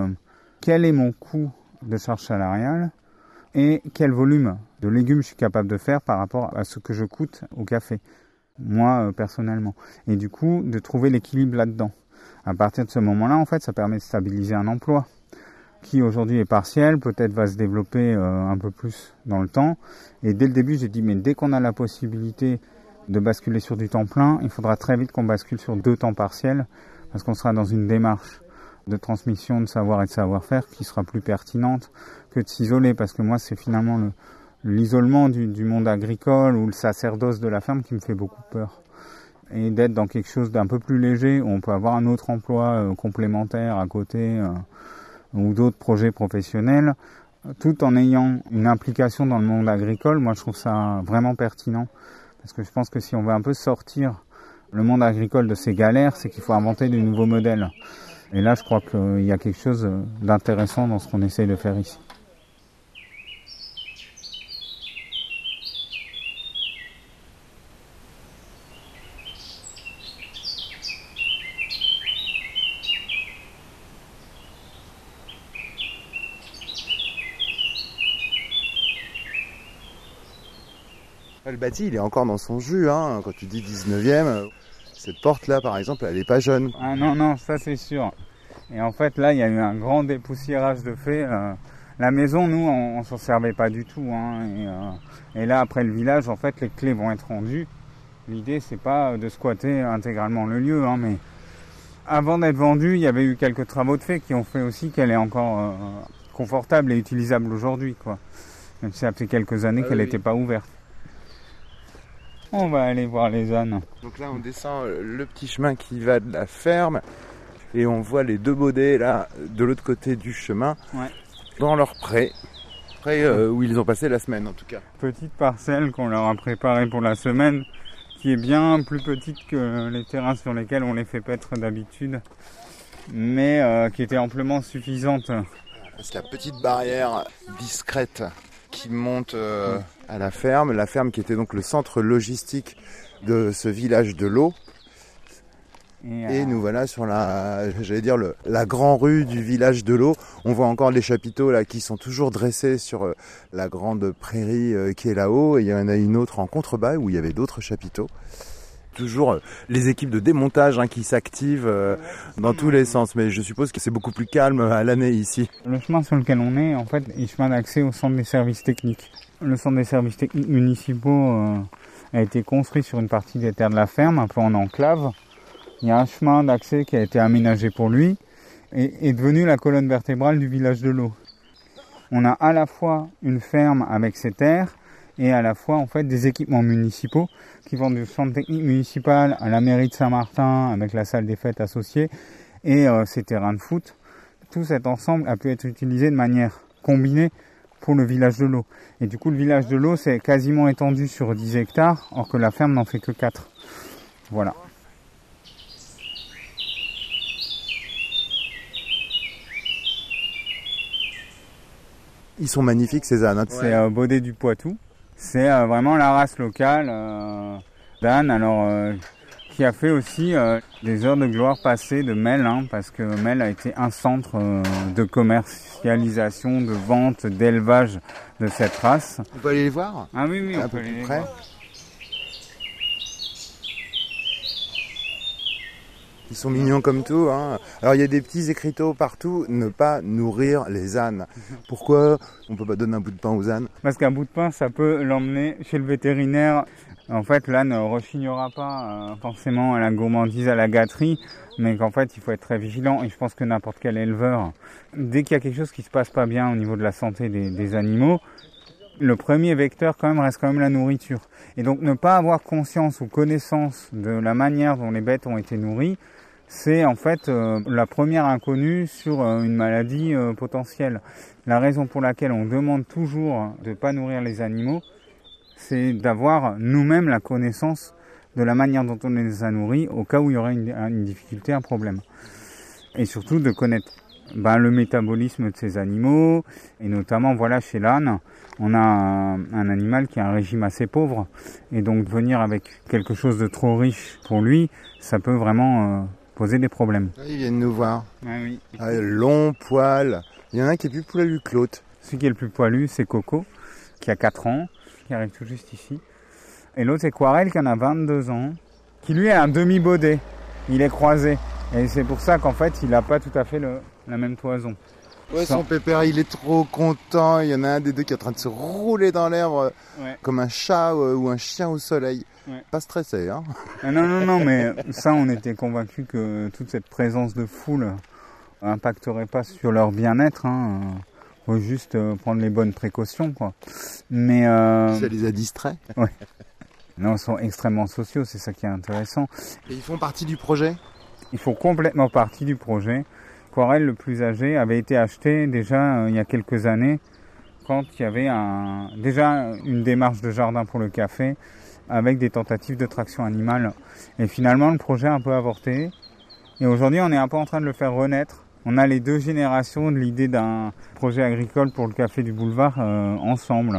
quel est mon coût de charge salariale et quel volume de légumes je suis capable de faire par rapport à ce que je coûte au café, moi personnellement. Et du coup, de trouver l'équilibre là-dedans. À partir de ce moment-là, en fait, ça permet de stabiliser un emploi qui aujourd'hui est partiel, peut-être va se développer un peu plus dans le temps. Et dès le début, j'ai dit, mais dès qu'on a la possibilité de basculer sur du temps plein, il faudra très vite qu'on bascule sur 2 temps partiels, parce qu'on sera dans une démarche de transmission de savoir et de savoir-faire qui sera plus pertinente que de s'isoler, parce que moi, c'est finalement l'isolement du monde agricole ou le sacerdoce de la ferme qui me fait beaucoup peur. Et d'être dans quelque chose d'un peu plus léger, où on peut avoir un autre emploi complémentaire à côté, ou d'autres projets professionnels, tout en ayant une implication dans le monde agricole. Moi, je trouve ça vraiment pertinent, parce que je pense que si on veut un peu sortir le monde agricole de ses galères, c'est qu'il faut inventer de nouveaux modèles. Et là, je crois qu'il y a quelque chose d'intéressant dans ce qu'on essaye de faire ici. Le bâti, il est encore dans son jus, hein. Quand tu dis 19e, cette porte-là, par exemple, elle n'est pas jeune. Ah non, ça c'est sûr. Et en fait, là, il y a eu un grand dépoussiérage de fait. La maison, nous, on s'en servait pas du tout, hein. Et là, après le village, en fait, les clés vont être rendues. L'idée, c'est pas de squatter intégralement le lieu, hein, mais avant d'être vendue, il y avait eu quelques travaux de fait qui ont fait aussi qu'elle est encore confortable et utilisable aujourd'hui, quoi. Même si ça fait quelques années qu'elle n'était pas ouverte. On va aller voir les ânes. Donc là, on descend le petit chemin qui va de la ferme et on voit les 2 baudets là, de l'autre côté du chemin, dans leur pré où ils ont passé la semaine en tout cas. Petite parcelle qu'on leur a préparée pour la semaine, qui est bien plus petite que les terrains sur lesquels on les fait paître d'habitude, mais qui était amplement suffisante. C'est la petite barrière discrète qui monte à la ferme qui était donc le centre logistique de ce village de l'eau. Et nous voilà sur la grande rue du village de l'eau. On voit encore les chapiteaux là qui sont toujours dressés sur la grande prairie qui est là-haut. Et il y en a une autre en contrebas où il y avait d'autres chapiteaux. Toujours les équipes de démontage qui s'activent dans tous les sens. Mais je suppose que c'est beaucoup plus calme à l'année ici. Le chemin sur lequel on est, en fait, est le chemin d'accès au centre des services techniques. Le centre des services techniques municipaux a été construit sur une partie des terres de la ferme, un peu en enclave. Il y a un chemin d'accès qui a été aménagé pour lui et est devenu la colonne vertébrale du village de l'eau. On a à la fois une ferme avec ses terres et à la fois en fait des équipements municipaux qui vont du centre technique municipal à la mairie de Saint-Martin avec la salle des fêtes associée et ses terrains de foot. Tout cet ensemble a pu être utilisé de manière combinée pour le village de l'eau. Et du coup le village de l'eau s'est quasiment étendu sur 10 hectares alors que la ferme n'en fait que 4. Voilà. Ils sont magnifiques ces ânes. C'est Baudet du Poitou. C'est vraiment la race locale d'âne, alors qui a fait aussi des heures de gloire passées de Mel, parce que Mel a été un centre de commercialisation, de vente, d'élevage de cette race. On peut aller les voir ? Ah oui, on un peut peu aller plus les près. voir. Ils sont mignons comme tout. Alors il y a des petits écriteaux partout, ne pas nourrir les ânes. Pourquoi on peut pas donner un bout de pain aux ânes ? Parce qu'un bout de pain, ça peut l'emmener chez le vétérinaire. En fait, l'âne ne rechignera pas forcément à la gourmandise, à la gâterie, mais qu'en fait, il faut être très vigilant. Et je pense que n'importe quel éleveur, dès qu'il y a quelque chose qui se passe pas bien au niveau de la santé des animaux, le premier vecteur quand même reste quand même la nourriture. Et donc ne pas avoir conscience ou connaissance de la manière dont les bêtes ont été nourries, c'est en fait la première inconnue sur une maladie potentielle. La raison pour laquelle on demande toujours de ne pas nourrir les animaux, c'est d'avoir nous-mêmes la connaissance de la manière dont on les a nourris au cas où il y aurait une difficulté, un problème. Et surtout de connaître le métabolisme de ces animaux, et notamment chez l'âne, on a un animal qui a un régime assez pauvre, et donc venir avec quelque chose de trop riche pour lui, ça peut vraiment poser des problèmes. Ils viennent nous voir. Ah oui. Long poil. Il y en a un qui est plus poilu que l'autre. Celui qui est le plus poilu, c'est Coco, qui a 4 ans, qui arrive tout juste ici. Et l'autre, c'est Quarel, qui en a 22 ans, qui lui a un demi-baudet. Il est croisé. Et c'est pour ça qu'en fait, il n'a pas tout à fait la même toison. Ouais, son pépère, il est trop content. Il y en a un des deux qui est en train de se rouler dans l'herbe comme un chat ou un chien au soleil. Ouais. Pas stressé, hein ? Non, mais ça, on était convaincus que toute cette présence de foule impacterait pas sur leur bien-être. Faut juste prendre les bonnes précautions, quoi. Mais ça les a distraits. Ouais. Non, ils sont extrêmement sociaux, c'est ça qui est intéressant. Et ils font partie du projet ? Ils font complètement partie du projet. Quarel, le plus âgé, avait été acheté déjà il y a quelques années, quand il y avait déjà une démarche de jardin pour le café, avec des tentatives de traction animale. Et finalement, le projet a un peu avorté. Et aujourd'hui, on est un peu en train de le faire renaître. On a les 2 générations de l'idée d'un projet agricole pour le café du boulevard ensemble.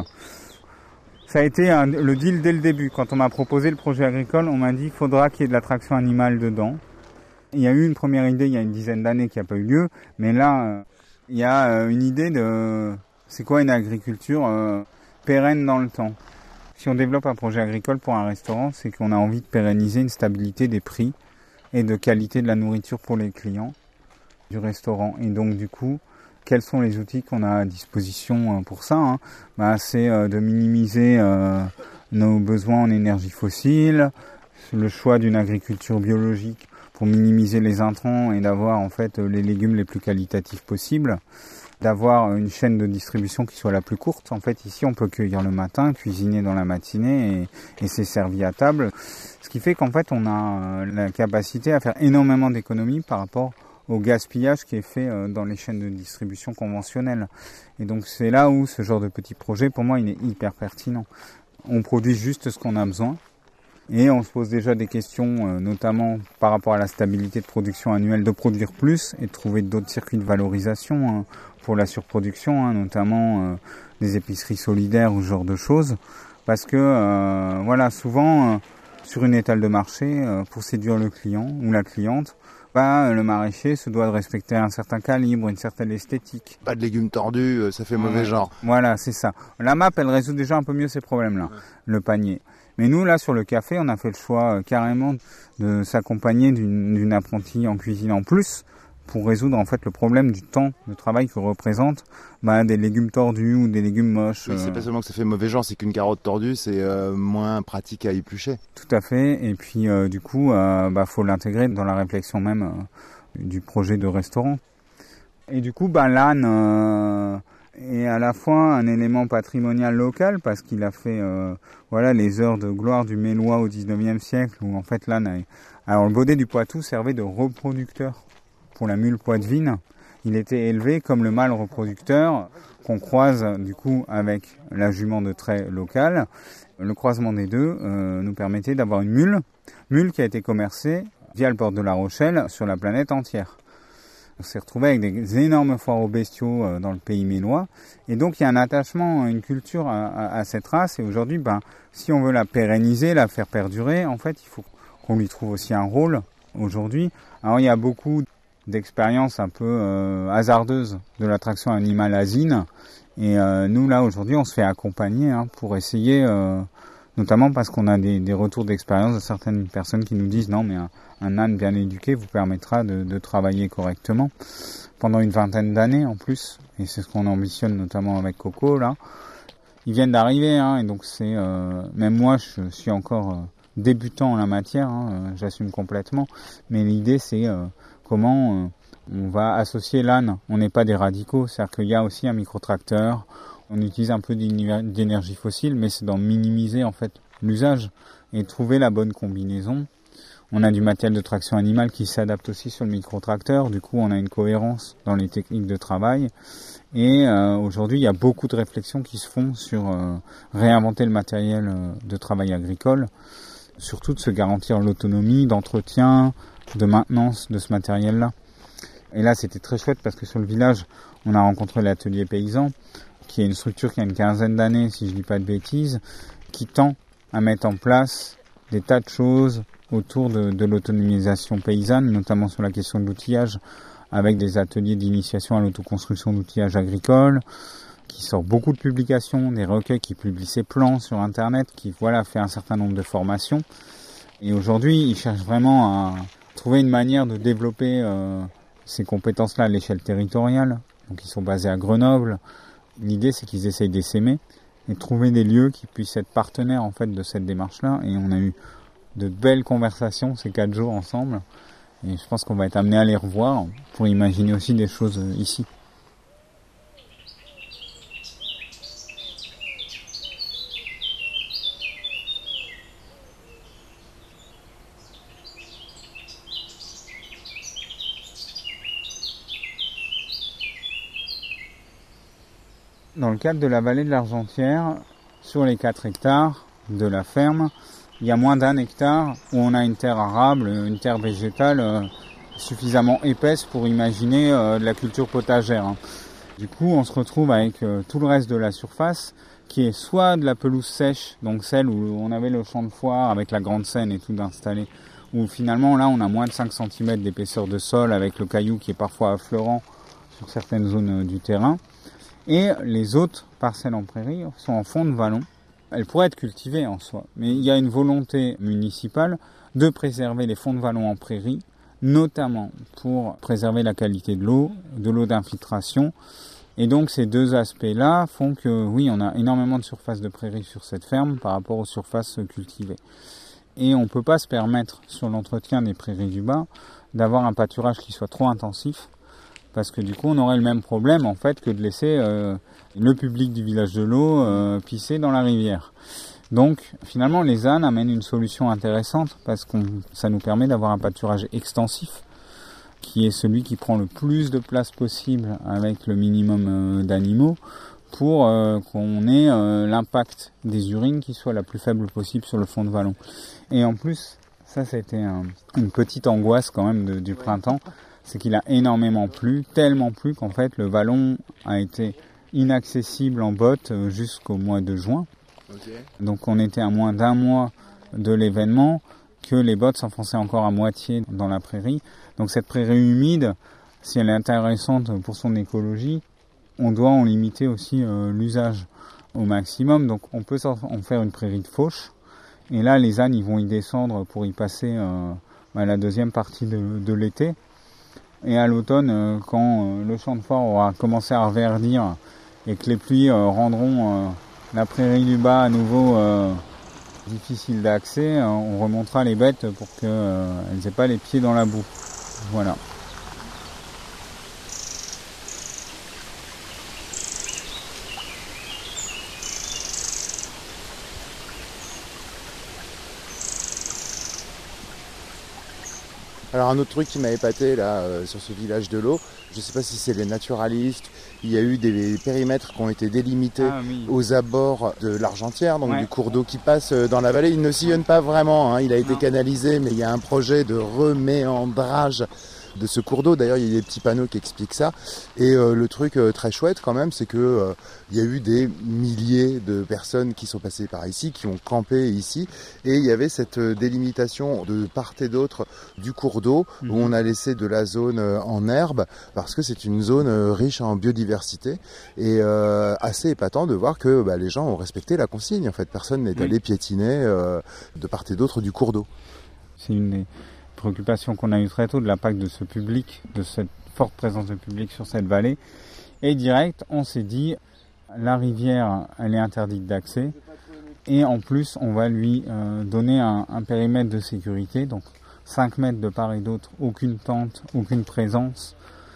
Ça a été le deal dès le début. Quand on m'a proposé le projet agricole, on m'a dit qu'il faudra qu'il y ait de la traction animale dedans. Il y a eu une première idée il y a une dizaine d'années qui n'a pas eu lieu, mais là, il y a une idée de c'est quoi une agriculture pérenne dans le temps. Si on développe un projet agricole pour un restaurant, c'est qu'on a envie de pérenniser une stabilité des prix et de qualité de la nourriture pour les clients du restaurant. Et donc du coup, quels sont les outils qu'on a à disposition pour ça, c'est de minimiser nos besoins en énergie fossile, le choix d'une agriculture biologique pour minimiser les intrants et d'avoir en fait les légumes les plus qualitatifs possibles, d'avoir une chaîne de distribution qui soit la plus courte. En fait, ici, on peut cueillir le matin, cuisiner dans la matinée et c'est servi à table. Ce qui fait qu'en fait, on a la capacité à faire énormément d'économies par rapport au gaspillage qui est fait dans les chaînes de distribution conventionnelles. Et donc, c'est là où ce genre de petit projet, pour moi, il est hyper pertinent. On produit juste ce qu'on a besoin. Et on se pose déjà des questions, notamment par rapport à la stabilité de production annuelle, de produire plus et de trouver d'autres circuits de valorisation pour la surproduction, notamment des épiceries solidaires ou ce genre de choses. Parce que, souvent, sur une étale de marché, pour séduire le client ou la cliente, le maraîcher se doit de respecter un certain calibre, une certaine esthétique. Pas de légumes tordus, ça fait mauvais genre. Voilà, c'est ça. La MAP, elle résout déjà un peu mieux ces problèmes-là, le panier. Mais nous, là, sur le café, on a fait le choix carrément de s'accompagner d'une apprentie en cuisine en plus pour résoudre en fait le problème du temps de travail que représentent des légumes tordus ou des légumes moches. Oui, c'est pas seulement que ça fait mauvais genre, c'est qu'une carotte tordue, c'est moins pratique à éplucher. Tout à fait. Et puis, du coup, faut l'intégrer dans la réflexion même du projet de restaurant. Et du coup, l'âne est à la fois un élément patrimonial local parce qu'il a fait les heures de gloire du Mélois au 19e siècle où en fait l'âne Alors le Baudet du Poitou servait de reproducteur pour la mule poitevine. Il était élevé comme le mâle reproducteur qu'on croise du coup avec la jument de trait locale. Le croisement des deux nous permettait d'avoir une mule qui a été commercée via le port de La Rochelle sur la planète entière. On s'est retrouvé avec des énormes foires aux bestiaux dans le pays mélois. Et donc il y a un attachement, une culture à cette race. Et aujourd'hui, si on veut la pérenniser, la faire perdurer, en fait, il faut qu'on lui trouve aussi un rôle aujourd'hui. Alors il y a beaucoup d'expériences un peu hasardeuses de l'attraction animale asine. Et nous, là, aujourd'hui, on se fait accompagner pour essayer, notamment parce qu'on a des retours d'expérience de certaines personnes qui nous disent « Non, mais un âne bien éduqué vous permettra de travailler correctement pendant une vingtaine d'années en plus. » Et c'est ce qu'on ambitionne notamment avec Coco, là. Ils viennent d'arriver, et donc c'est... même moi, je suis encore débutant en la matière, j'assume complètement. Mais l'idée, c'est comment on va associer l'âne. On n'est pas des radicaux, c'est-à-dire qu'il y a aussi un microtracteur. On utilise un peu d'énergie fossile, mais c'est d'en minimiser en fait l'usage et trouver la bonne combinaison. On a du matériel de traction animale qui s'adapte aussi sur le microtracteur. Du coup, on a une cohérence dans les techniques de travail. Et aujourd'hui, il y a beaucoup de réflexions qui se font sur réinventer le matériel de travail agricole, surtout de se garantir l'autonomie d'entretien, de maintenance de ce matériel-là. Et là, c'était très chouette parce que sur le village, on a rencontré l'atelier paysan, qui est une structure qui a une quinzaine d'années, si je ne dis pas de bêtises, qui tend à mettre en place des tas de choses autour de l'autonomisation paysanne, notamment sur la question de l'outillage, avec des ateliers d'initiation à l'autoconstruction d'outillage agricole, qui sort beaucoup de publications, des recueils qui publient ses plans sur Internet, qui fait un certain nombre de formations. Et aujourd'hui, ils cherchent vraiment à trouver une manière de développer ces compétences-là à l'échelle territoriale. Donc ils sont basés à Grenoble. L'idée, c'est qu'ils essayent d'essaimer et de trouver des lieux qui puissent être partenaires en fait de cette démarche-là. Et on a eu de belles conversations ces 4 jours ensemble. Et je pense qu'on va être amené à les revoir pour imaginer aussi des choses ici. Dans le cadre de la vallée de l'Argentière, sur les 4 hectares de la ferme, il y a moins d'1 hectare où on a une terre arable, une terre végétale suffisamment épaisse pour imaginer de la culture potagère. Du coup, on se retrouve avec tout le reste de la surface qui est soit de la pelouse sèche, donc celle où on avait le champ de foire avec la grande scène et tout d'installé, où finalement là on a moins de 5 cm d'épaisseur de sol avec le caillou qui est parfois affleurant sur certaines zones du terrain. Et les autres parcelles en prairie sont en fond de vallon, Elle pourrait être cultivée en soi, mais il y a une volonté municipale de préserver les fonds de vallon en prairie, notamment pour préserver la qualité de l'eau d'infiltration. Et donc ces deux aspects-là font que oui, on a énormément de surface de prairie sur cette ferme par rapport aux surfaces cultivées. Et on ne peut pas se permettre, sur l'entretien des prairies du bas, d'avoir un pâturage qui soit trop intensif, parce que du coup on aurait le même problème en fait que de laisser le public du village de l'eau pisser dans la rivière. Donc finalement les ânes amènent une solution intéressante parce que ça nous permet d'avoir un pâturage extensif qui est celui qui prend le plus de place possible avec le minimum d'animaux pour qu'on ait l'impact des urines qui soit la plus faible possible sur le fond de vallon. Et en plus, ça a été une petite angoisse quand même du printemps, c'est qu'il a énormément plu, tellement plu qu'en fait le vallon a été inaccessible en botte jusqu'au mois de juin. Okay. Donc on était à moins d'un mois de l'événement que les bottes s'enfonçaient encore à moitié dans la prairie. Donc cette prairie humide, si elle est intéressante pour son écologie, on doit en limiter aussi l'usage au maximum. Donc on peut en faire une prairie de fauche. Et là les ânes ils vont y descendre pour y passer la deuxième partie de l'été. Et à l'automne, quand le champ de foire aura commencé à reverdir et que les pluies rendront la prairie du bas à nouveau difficile d'accès, on remontera les bêtes pour qu'elles n'aient pas les pieds dans la boue. Voilà. Alors un autre truc qui m'a épaté là sur ce village de l'eau, je ne sais pas si c'est les naturalistes, il y a eu des périmètres qui ont été délimités aux abords de l'Argentière, donc du cours d'eau qui passe dans la vallée. Il ne sillonne pas vraiment, il a été canalisé, mais il y a un projet de reméandrage de ce cours d'eau. D'ailleurs, il y a des petits panneaux qui expliquent ça. Et le truc très chouette quand même, c'est que il y a eu des milliers de personnes qui sont passées par ici, qui ont campé ici. Et il y avait cette délimitation de part et d'autre du cours d'eau, où on a laissé de la zone en herbe, parce que c'est une zone riche en biodiversité. Et assez épatant de voir que les gens ont respecté la consigne. En fait, personne n'est allé piétiner de part et d'autre du cours d'eau. C'est une des préoccupation qu'on a eu très tôt de l'impact de ce public, de cette forte présence de public sur cette vallée. Et direct, on s'est dit, la rivière, elle est interdite d'accès. Et en plus, on va lui donner un périmètre de sécurité. Donc 5 mètres de part et d'autre, aucune tente, aucune présence.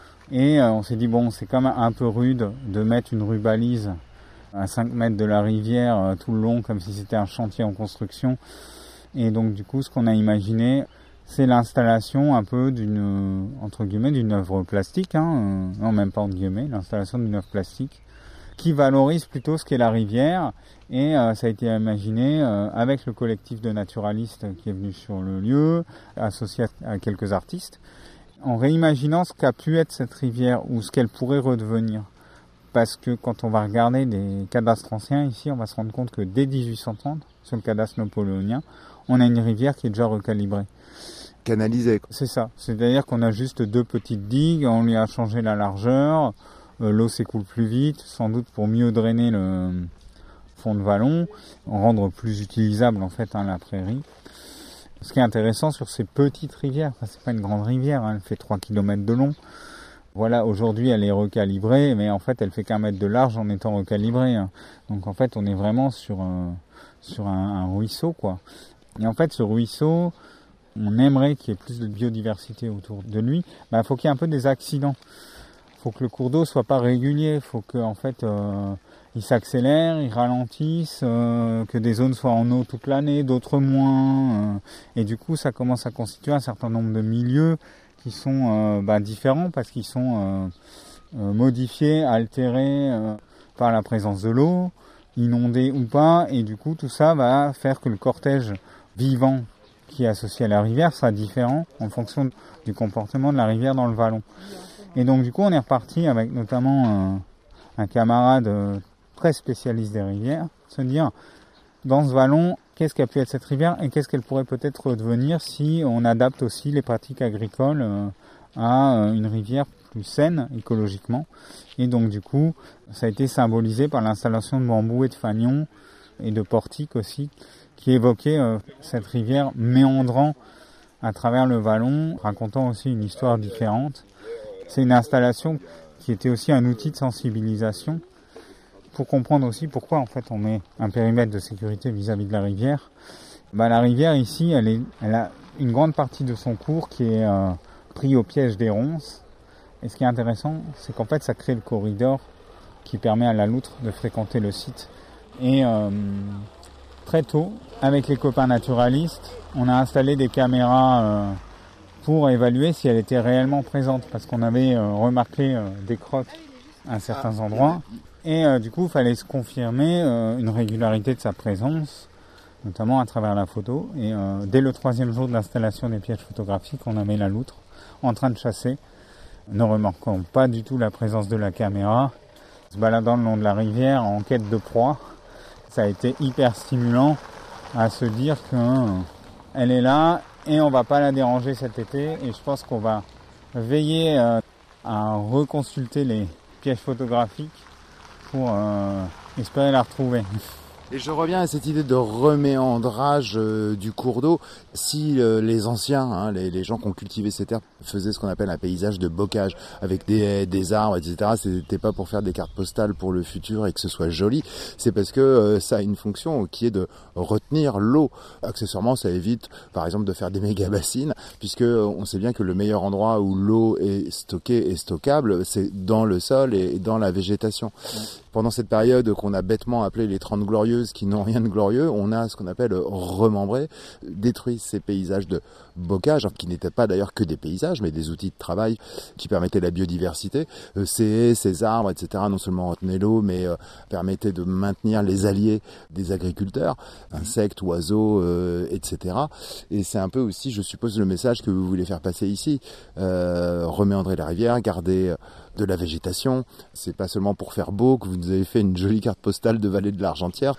Et on s'est dit, bon, c'est quand même un peu rude de mettre une rubalise à 5 mètres de la rivière tout le long, comme si c'était un chantier en construction. Et donc du coup, ce qu'on a imaginé, c'est l'installation un peu entre guillemets, d'une œuvre plastique, non même pas entre guillemets, l'installation d'une œuvre plastique qui valorise plutôt ce qu'est la rivière. Et ça a été imaginé avec le collectif de naturalistes qui est venu sur le lieu, associé à quelques artistes, en réimaginant ce qu'a pu être cette rivière ou ce qu'elle pourrait redevenir. Parce que quand on va regarder des cadastres anciens ici, on va se rendre compte que dès 1830, sur le cadastre napoléonien, on a une rivière qui est déjà recalibrée. Canalisé. C'est ça, c'est-à-dire qu'on a juste 2 petites digues, on lui a changé la largeur, l'eau s'écoule plus vite, sans doute pour mieux drainer le fond de vallon, rendre plus utilisable en fait la prairie. Ce qui est intéressant sur ces petites rivières, c'est pas une grande rivière, elle fait 3 km de long. Voilà, aujourd'hui elle est recalibrée, mais en fait elle fait qu'1 mètre de large en étant recalibrée. Donc en fait on est vraiment sur un ruisseau, quoi. Et en fait ce ruisseau, on aimerait qu'il y ait plus de biodiversité autour de lui. Faut qu'il y ait un peu des accidents. Faut que le cours d'eau soit pas régulier. Faut que en fait il s'accélère, il ralentisse, que des zones soient en eau toute l'année, d'autres moins. Et du coup, ça commence à constituer un certain nombre de milieux qui sont différents parce qu'ils sont modifiés, altérés par la présence de l'eau, inondés ou pas. Et du coup, tout ça va faire que le cortège vivant qui est associé à la rivière sera différent en fonction du comportement de la rivière dans le vallon. Et donc du coup on est reparti avec notamment un camarade très spécialiste des rivières, se dire dans ce vallon qu'est-ce qu'a pu être cette rivière et qu'est-ce qu'elle pourrait peut-être redevenir si on adapte aussi les pratiques agricoles à une rivière plus saine écologiquement. Et donc du coup ça a été symbolisé par l'installation de bambous et de fanions et de portiques aussi, qui évoquaient cette rivière méandrant à travers le vallon, racontant aussi une histoire différente. C'est une installation qui était aussi un outil de sensibilisation pour comprendre aussi pourquoi en fait on met un périmètre de sécurité vis-à-vis de la rivière. La rivière ici, elle a une grande partie de son cours qui est pris au piège des ronces. Et ce qui est intéressant, c'est qu'en fait ça crée le corridor qui permet à la loutre de fréquenter le site. Et très tôt, avec les copains naturalistes, on a installé des caméras pour évaluer si elle était réellement présente, parce qu'on avait remarqué des crottes à certains endroits. Et du coup, il fallait se confirmer une régularité de sa présence, notamment à travers la photo. Et dès le 3e jour de l'installation des pièges photographiques, on avait la loutre en train de chasser, ne remarquant pas du tout la présence de la caméra, se baladant le long de la rivière en quête de proie. Ça a été hyper stimulant à se dire qu'elle est là et on va pas la déranger cet été. Et je pense qu'on va veiller à reconsulter les pièges photographiques pour espérer la retrouver. Et je reviens à cette idée de reméandrage du cours d'eau. Si les anciens, les gens qui ont cultivé ces terres, faisaient ce qu'on appelle un paysage de bocage, avec des haies, des arbres, etc., c'était pas pour faire des cartes postales pour le futur et que ce soit joli, c'est parce que ça a une fonction qui est de retenir l'eau. Accessoirement, ça évite, par exemple, de faire des méga bassines, puisque on sait bien que le meilleur endroit où l'eau est stockée et stockable, c'est dans le sol et dans la végétation. Pendant cette période qu'on a bêtement appelée les 30 glorieuses, qui n'ont rien de glorieux, on a ce qu'on appelle remembré, détruit ces paysages de bocage, qui n'étaient pas d'ailleurs que des paysages, mais des outils de travail qui permettaient la biodiversité. Ces haies, ces arbres, etc., non seulement retenaient l'eau, mais permettaient de maintenir les alliés des agriculteurs, insectes, oiseaux, etc. Et c'est un peu aussi, je suppose, le message que vous voulez faire passer ici. Reméandrer la rivière, garder de la végétation. C'est pas seulement pour faire beau que vous avez fait une jolie carte postale de vallée de l'Argentière.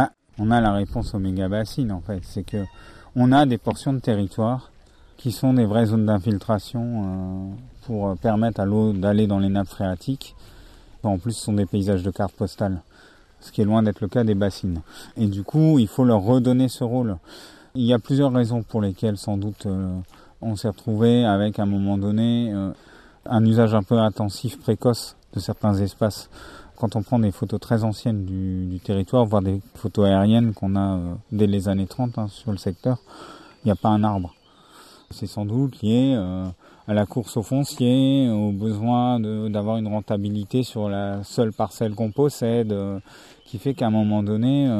On a la réponse aux méga-bassines en fait. C'est que on a des portions de territoire qui sont des vraies zones d'infiltration pour permettre à l'eau d'aller dans les nappes phréatiques. En plus, ce sont des paysages de cartes postales, ce qui est loin d'être le cas des bassines. Et du coup, il faut leur redonner ce rôle. Il y a plusieurs raisons pour lesquelles sans doute on s'est retrouvé avec à un moment donné un usage un peu intensif, précoce de certains espaces. Quand on prend des photos très anciennes du territoire, voire des photos aériennes qu'on a dès les années 30 sur le secteur, il n'y a pas un arbre. C'est sans doute lié à la course au foncier, au besoin d'avoir une rentabilité sur la seule parcelle qu'on possède, qui fait qu'à un moment donné,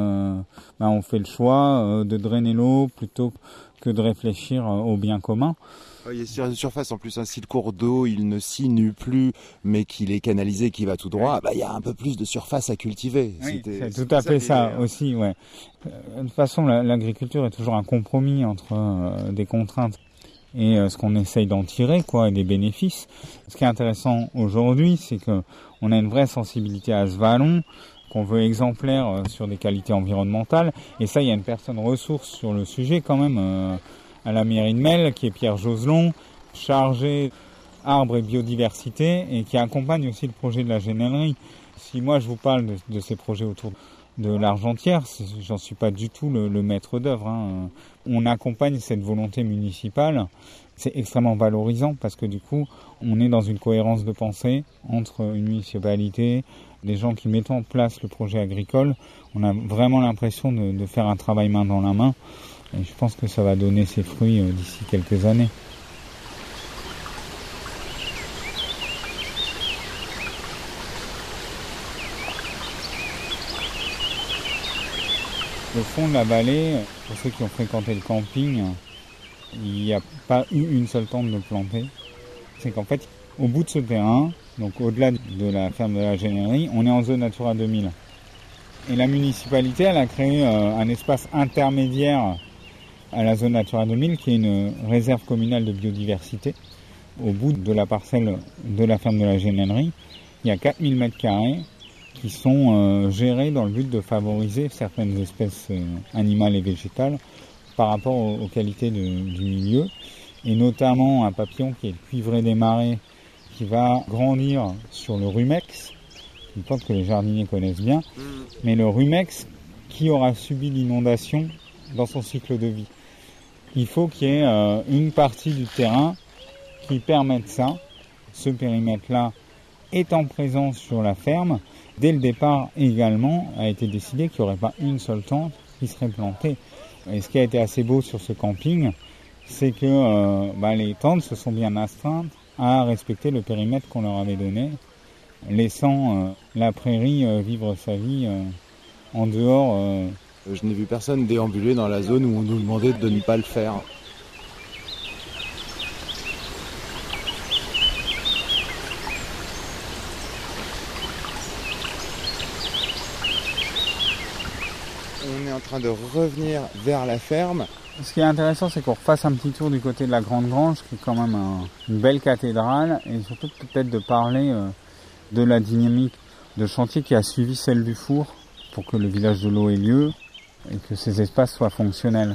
on fait le choix de drainer l'eau plutôt que de réfléchir au bien commun. Il y a sur une surface en plus, si le cours d'eau il ne sinue plus mais qu'il est canalisé, qu'il va tout droit, il y a un peu plus de surface à cultiver. Oui, c'est tout à fait ça aussi. Ouais. De toute façon, l'agriculture est toujours un compromis entre des contraintes et ce qu'on essaye d'en tirer, et des bénéfices. Ce qui est intéressant aujourd'hui, c'est que on a une vraie sensibilité à ce vallon, qu'on veut exemplaire sur des qualités environnementales. Et ça, il y a une personne ressource sur le sujet quand même, à la mairie de Melle, qui est Pierre Joselon, chargé arbres et biodiversité, et qui accompagne aussi le projet de la génélerie. Si moi je vous parle de ces projets autour de l'Argentière, j'en suis pas du tout le maître d'œuvre. On accompagne cette volonté municipale. C'est extrêmement valorisant parce que du coup, on est dans une cohérence de pensée entre une municipalité, les gens qui mettent en place le projet agricole. On a vraiment l'impression de faire un travail main dans la main. Et je pense que ça va donner ses fruits d'ici quelques années. Au fond de la vallée, pour ceux qui ont fréquenté le camping, il n'y a pas eu une seule tente de plantée. C'est qu'en fait, au bout de ce terrain, donc au-delà de la ferme de la Génélerie, on est en zone Natura 2000. Et la municipalité, elle a créé un espace intermédiaire à la zone Natura 2000, qui est une réserve communale de biodiversité. Au bout de la parcelle de la ferme de la Génélerie, il y a 4000 m² qui sont gérés dans le but de favoriser certaines espèces animales et végétales par rapport aux qualités du milieu, et notamment un papillon qui est le cuivré des marais, qui va grandir sur le rumex, une plante que les jardiniers connaissent bien. Mais le rumex, qui aura subi l'inondation dans son cycle de vie. Il faut qu'il y ait une partie du terrain qui permette ça. Ce périmètre-là étant présent sur la ferme, dès le départ également a été décidé qu'il n'y aurait pas une seule tente qui serait plantée. Et ce qui a été assez beau sur ce camping, c'est que les tentes se sont bien astreintes à respecter le périmètre qu'on leur avait donné, laissant la prairie vivre sa vie en dehors. Je n'ai vu personne déambuler dans la zone où on nous demandait de ne pas le faire. On est en train de revenir vers la ferme. Ce qui est intéressant, c'est qu'on refasse un petit tour du côté de la Grande Grange, qui est quand même une belle cathédrale, et surtout peut-être de parler de la dynamique de chantier qui a suivi celle du four pour que le village de l'eau ait lieu et que ces espaces soient fonctionnels.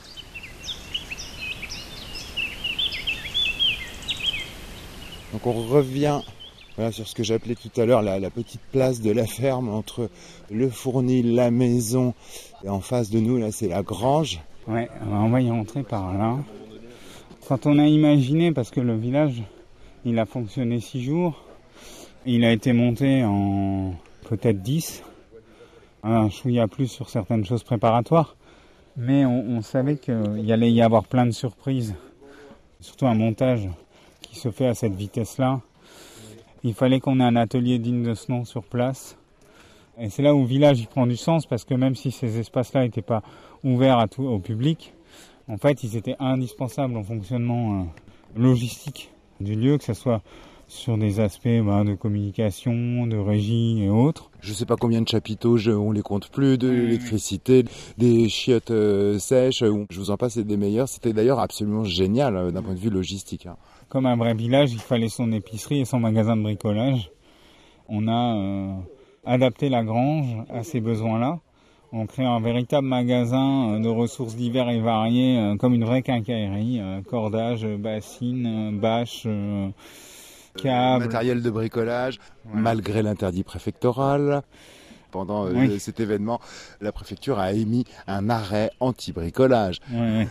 Donc on revient sur ce que j'appelais tout à l'heure la petite place de la ferme entre le fournil, la maison, et en face de nous là c'est la grange. Ouais, on va y rentrer par là. Quand on a imaginé, parce que le village il a fonctionné 6 jours, il a été monté en peut-être 10, un chouïa plus sur certaines choses préparatoires, mais on savait qu'il y allait y avoir plein de surprises, surtout un montage qui se fait à cette vitesse-là. Il fallait qu'on ait un atelier digne de ce nom sur place. Et c'est là où le village il prend du sens, parce que même si ces espaces-là n'étaient pas ouverts au public, en fait ils étaient indispensables au fonctionnement logistique du lieu, que ce soit sur des aspects de communication, de régie et autres. Je sais pas combien de chapiteaux, on les compte plus, de l'électricité, des chiottes sèches, je vous en passe, c'est des meilleurs. C'était d'ailleurs absolument génial d'un point de vue logistique. Comme un vrai village, il fallait son épicerie et son magasin de bricolage. On a adapté la grange à ces besoins-là. On crée un véritable magasin de ressources diverses et variées, comme une vraie quincaillerie, cordage, bassine, bâche, câble. Matériel de bricolage, malgré l'interdit préfectoral. Pendant cet événement, la préfecture a émis un arrêt anti-bricolage. Ouais.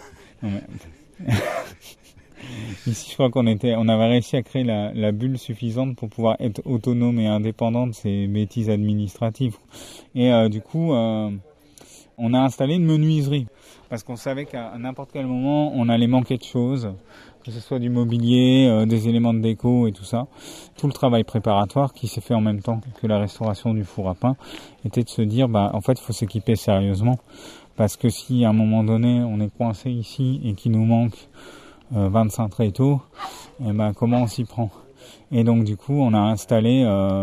Ici, je crois qu'on avait réussi à créer la bulle suffisante pour pouvoir être autonome et indépendant de ces bêtises administratives. Et du coup, on a installé une menuiserie. Parce qu'on savait qu'à n'importe quel moment, on allait manquer de choses, que ce soit du mobilier, des éléments de déco et tout ça. Tout le travail préparatoire qui s'est fait en même temps que la restauration du four à pain était de se dire, en fait, il faut s'équiper sérieusement. Parce que si à un moment donné, on est coincé ici et qu'il nous manque 25 tréteaux, comment on s'y prend? Et donc du coup on a installé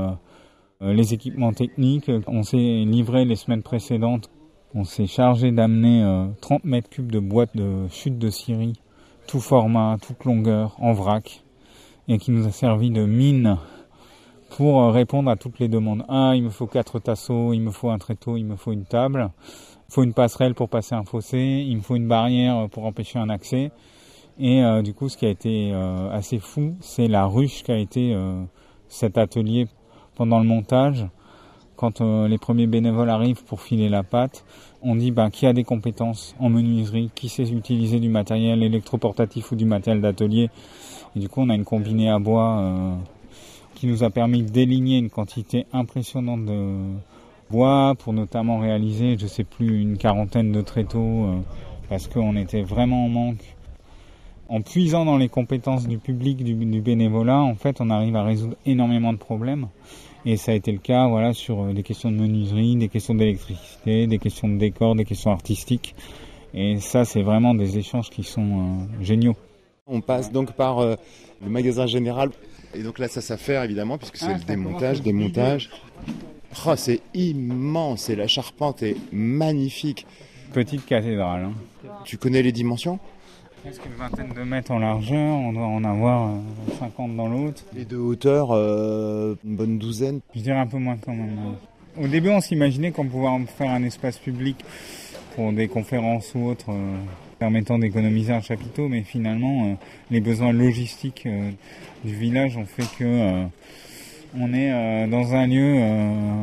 les équipements techniques, on s'est livré les semaines précédentes, on s'est chargé d'amener 30 mètres cubes de boîtes de chute de scierie, tout format, toute longueur, en vrac, et qui nous a servi de mine pour répondre à toutes les demandes. Il me faut 4 tasseaux, il me faut un tréteau, il me faut une table, il faut une passerelle pour passer un fossé, il me faut une barrière pour empêcher un accès. Et du coup, ce qui a été assez fou, c'est la ruche qu'a été cet atelier pendant le montage. Quand les premiers bénévoles arrivent pour filer la pâte, on dit qui a des compétences en menuiserie, qui sait utiliser du matériel électroportatif ou du matériel d'atelier. Et du coup, on a une combinée à bois qui nous a permis d'éligner une quantité impressionnante de bois pour notamment réaliser, je sais plus, une 40aine de tréteaux parce qu'on était vraiment en manque. En puisant dans les compétences du public, du bénévolat, en fait, on arrive à résoudre énormément de problèmes. Et ça a été le cas, sur des questions de menuiserie, des questions d'électricité, des questions de décor, des questions artistiques. Et ça, c'est vraiment des échanges qui sont géniaux. On passe donc par le magasin général. Et donc là, ça s'affaire évidemment, puisque c'est le démontage. Oh, c'est immense et la charpente est magnifique. Petite cathédrale. Tu connais les dimensions ? Presque une vingtaine de mètres en largeur, on doit en avoir 50 dans l'autre. Et de hauteur, une bonne douzaine. Je dirais un peu moins quand même. Au début, on s'imaginait qu'on pouvait en faire un espace public pour des conférences ou autres, permettant d'économiser un chapiteau, mais finalement, les besoins logistiques du village ont fait que on est dans un lieu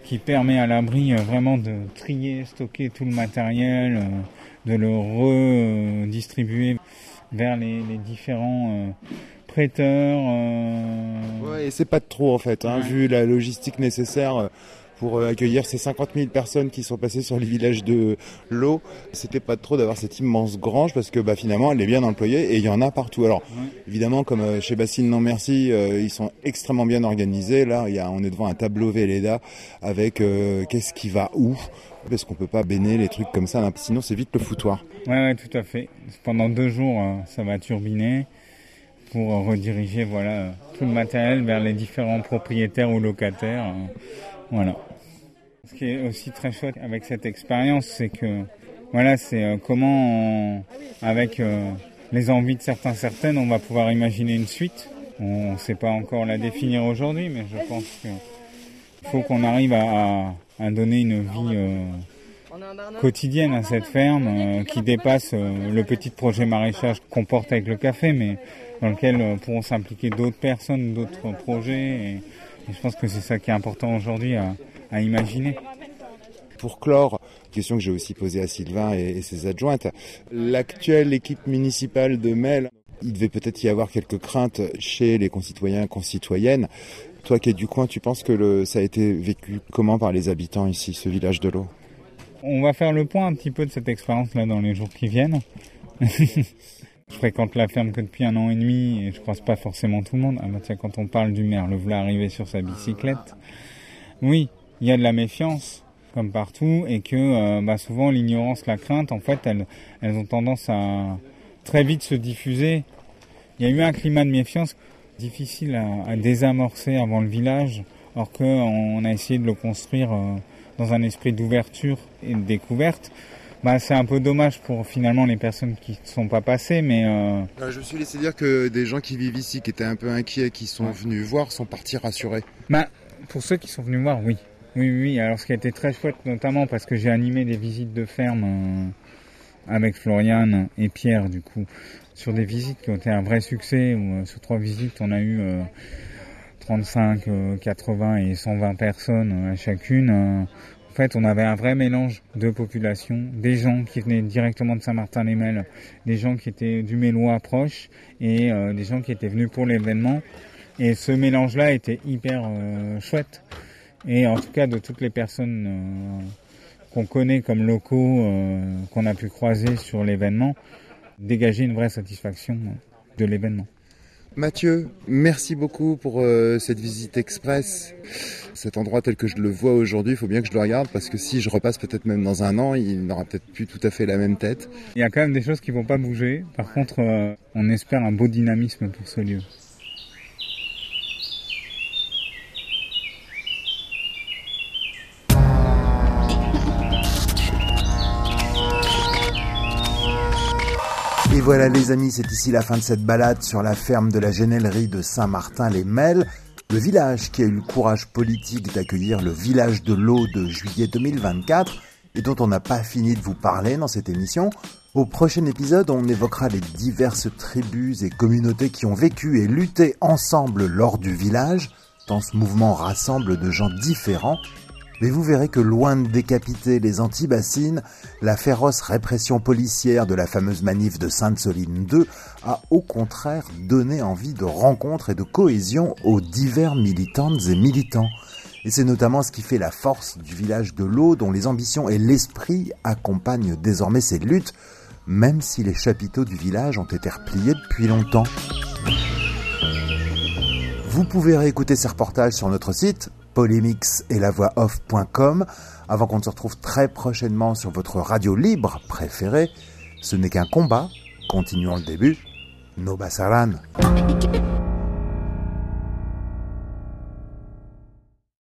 qui permet à l'abri vraiment de trier, stocker tout le matériel, de le redistribuer vers les différents prêteurs. Ouais, et c'est pas de trop en fait, hein, vu la logistique nécessaire pour accueillir ces 50 000 personnes qui sont passées sur le village de l'eau. C'était pas de trop d'avoir cette immense grange parce que finalement elle est bien employée et il y en a partout. Alors évidemment comme chez Bassine Non Merci, ils sont extrêmement bien organisés. Là on est devant un tableau Velleda avec qu'est-ce qui va où, parce qu'on peut pas béner les trucs comme ça, là, sinon c'est vite le foutoir. Ouais, tout à fait. Pendant 2 jours ça va turbiner pour rediriger tout le matériel vers les différents propriétaires ou locataires. Voilà. Ce qui est aussi très chouette avec cette expérience, c'est que c'est comment, avec les envies de certaines, on va pouvoir imaginer une suite. On ne sait pas encore la définir aujourd'hui, mais je pense qu'il faut qu'on arrive à donner une vie quotidienne à cette ferme qui dépasse le petit projet maraîchage qu'on porte avec le café, mais dans lequel pourront s'impliquer d'autres personnes, d'autres projets. Et je pense que c'est ça qui est important aujourd'hui à imaginer. Pour clore, question que j'ai aussi posée à Sylvain et ses adjointes, l'actuelle équipe municipale de Melle, il devait peut-être y avoir quelques craintes chez les concitoyens et concitoyennes. Toi qui es du coin, tu penses que ça a été vécu comment par les habitants ici, ce village de l'eau ? On va faire le point un petit peu de cette expérience-là dans les jours qui viennent. Je fréquente la ferme que depuis 1 an et demi et je croise pas forcément tout le monde. Quand on parle du maire, le voilà arriver sur sa bicyclette. Oui, il y a de la méfiance, comme partout, et que souvent l'ignorance, la crainte, en fait, elles ont tendance à très vite se diffuser. Il y a eu un climat de méfiance difficile à désamorcer avant le village, alors qu'on a essayé de le construire dans un esprit d'ouverture et de découverte. C'est un peu dommage pour finalement les personnes qui ne sont pas passées, mais... Je me suis laissé dire que des gens qui vivent ici, qui étaient un peu inquiets, qui sont venus voir, sont partis rassurés. Pour ceux qui sont venus voir, oui. Oui. Alors ce qui a été très chouette, notamment parce que j'ai animé des visites de ferme avec Floriane et Pierre, du coup, sur des visites qui ont été un vrai succès, où sur 3 visites, on a eu 35, 80 et 120 personnes à chacune. En fait, on avait un vrai mélange de populations, des gens qui venaient directement de Saint-Martin-les-Melles, des gens qui étaient du Mélois proche et des gens qui étaient venus pour l'événement. Et ce mélange-là était hyper chouette. Et en tout cas, de toutes les personnes qu'on connaît comme locaux, qu'on a pu croiser sur l'événement, dégager une vraie satisfaction de l'événement. Mathieu, merci beaucoup pour cette visite express. Cet endroit tel que je le vois aujourd'hui, il faut bien que je le regarde parce que si je repasse peut-être même dans 1 an, il n'aura peut-être plus tout à fait la même tête. Il y a quand même des choses qui ne vont pas bouger. Par contre, on espère un beau dynamisme pour ce lieu. Et voilà les amis, c'est ici la fin de cette balade sur la ferme de la Génellerie de Saint-Martin-les-Melles, le village qui a eu le courage politique d'accueillir le village de l'eau de juillet 2024 et dont on n'a pas fini de vous parler dans cette émission. Au prochain épisode, on évoquera les diverses tribus et communautés qui ont vécu et lutté ensemble lors du village, tant ce mouvement rassemble de gens différents. Mais vous verrez que loin de décapiter les anti-bassines, la féroce répression policière de la fameuse manif de Sainte-Soline 2 a au contraire donné envie de rencontres et de cohésion aux divers militantes et militants. Et c'est notamment ce qui fait la force du village de l'eau, dont les ambitions et l'esprit accompagnent désormais ces luttes, même si les chapiteaux du village ont été repliés depuis longtemps. Vous pouvez réécouter ces reportages sur notre site polémix-et-la-voix-off.com avant qu'on se retrouve très prochainement sur votre radio libre préférée. Ce n'est qu'un combat, continuons le début, no pasarán.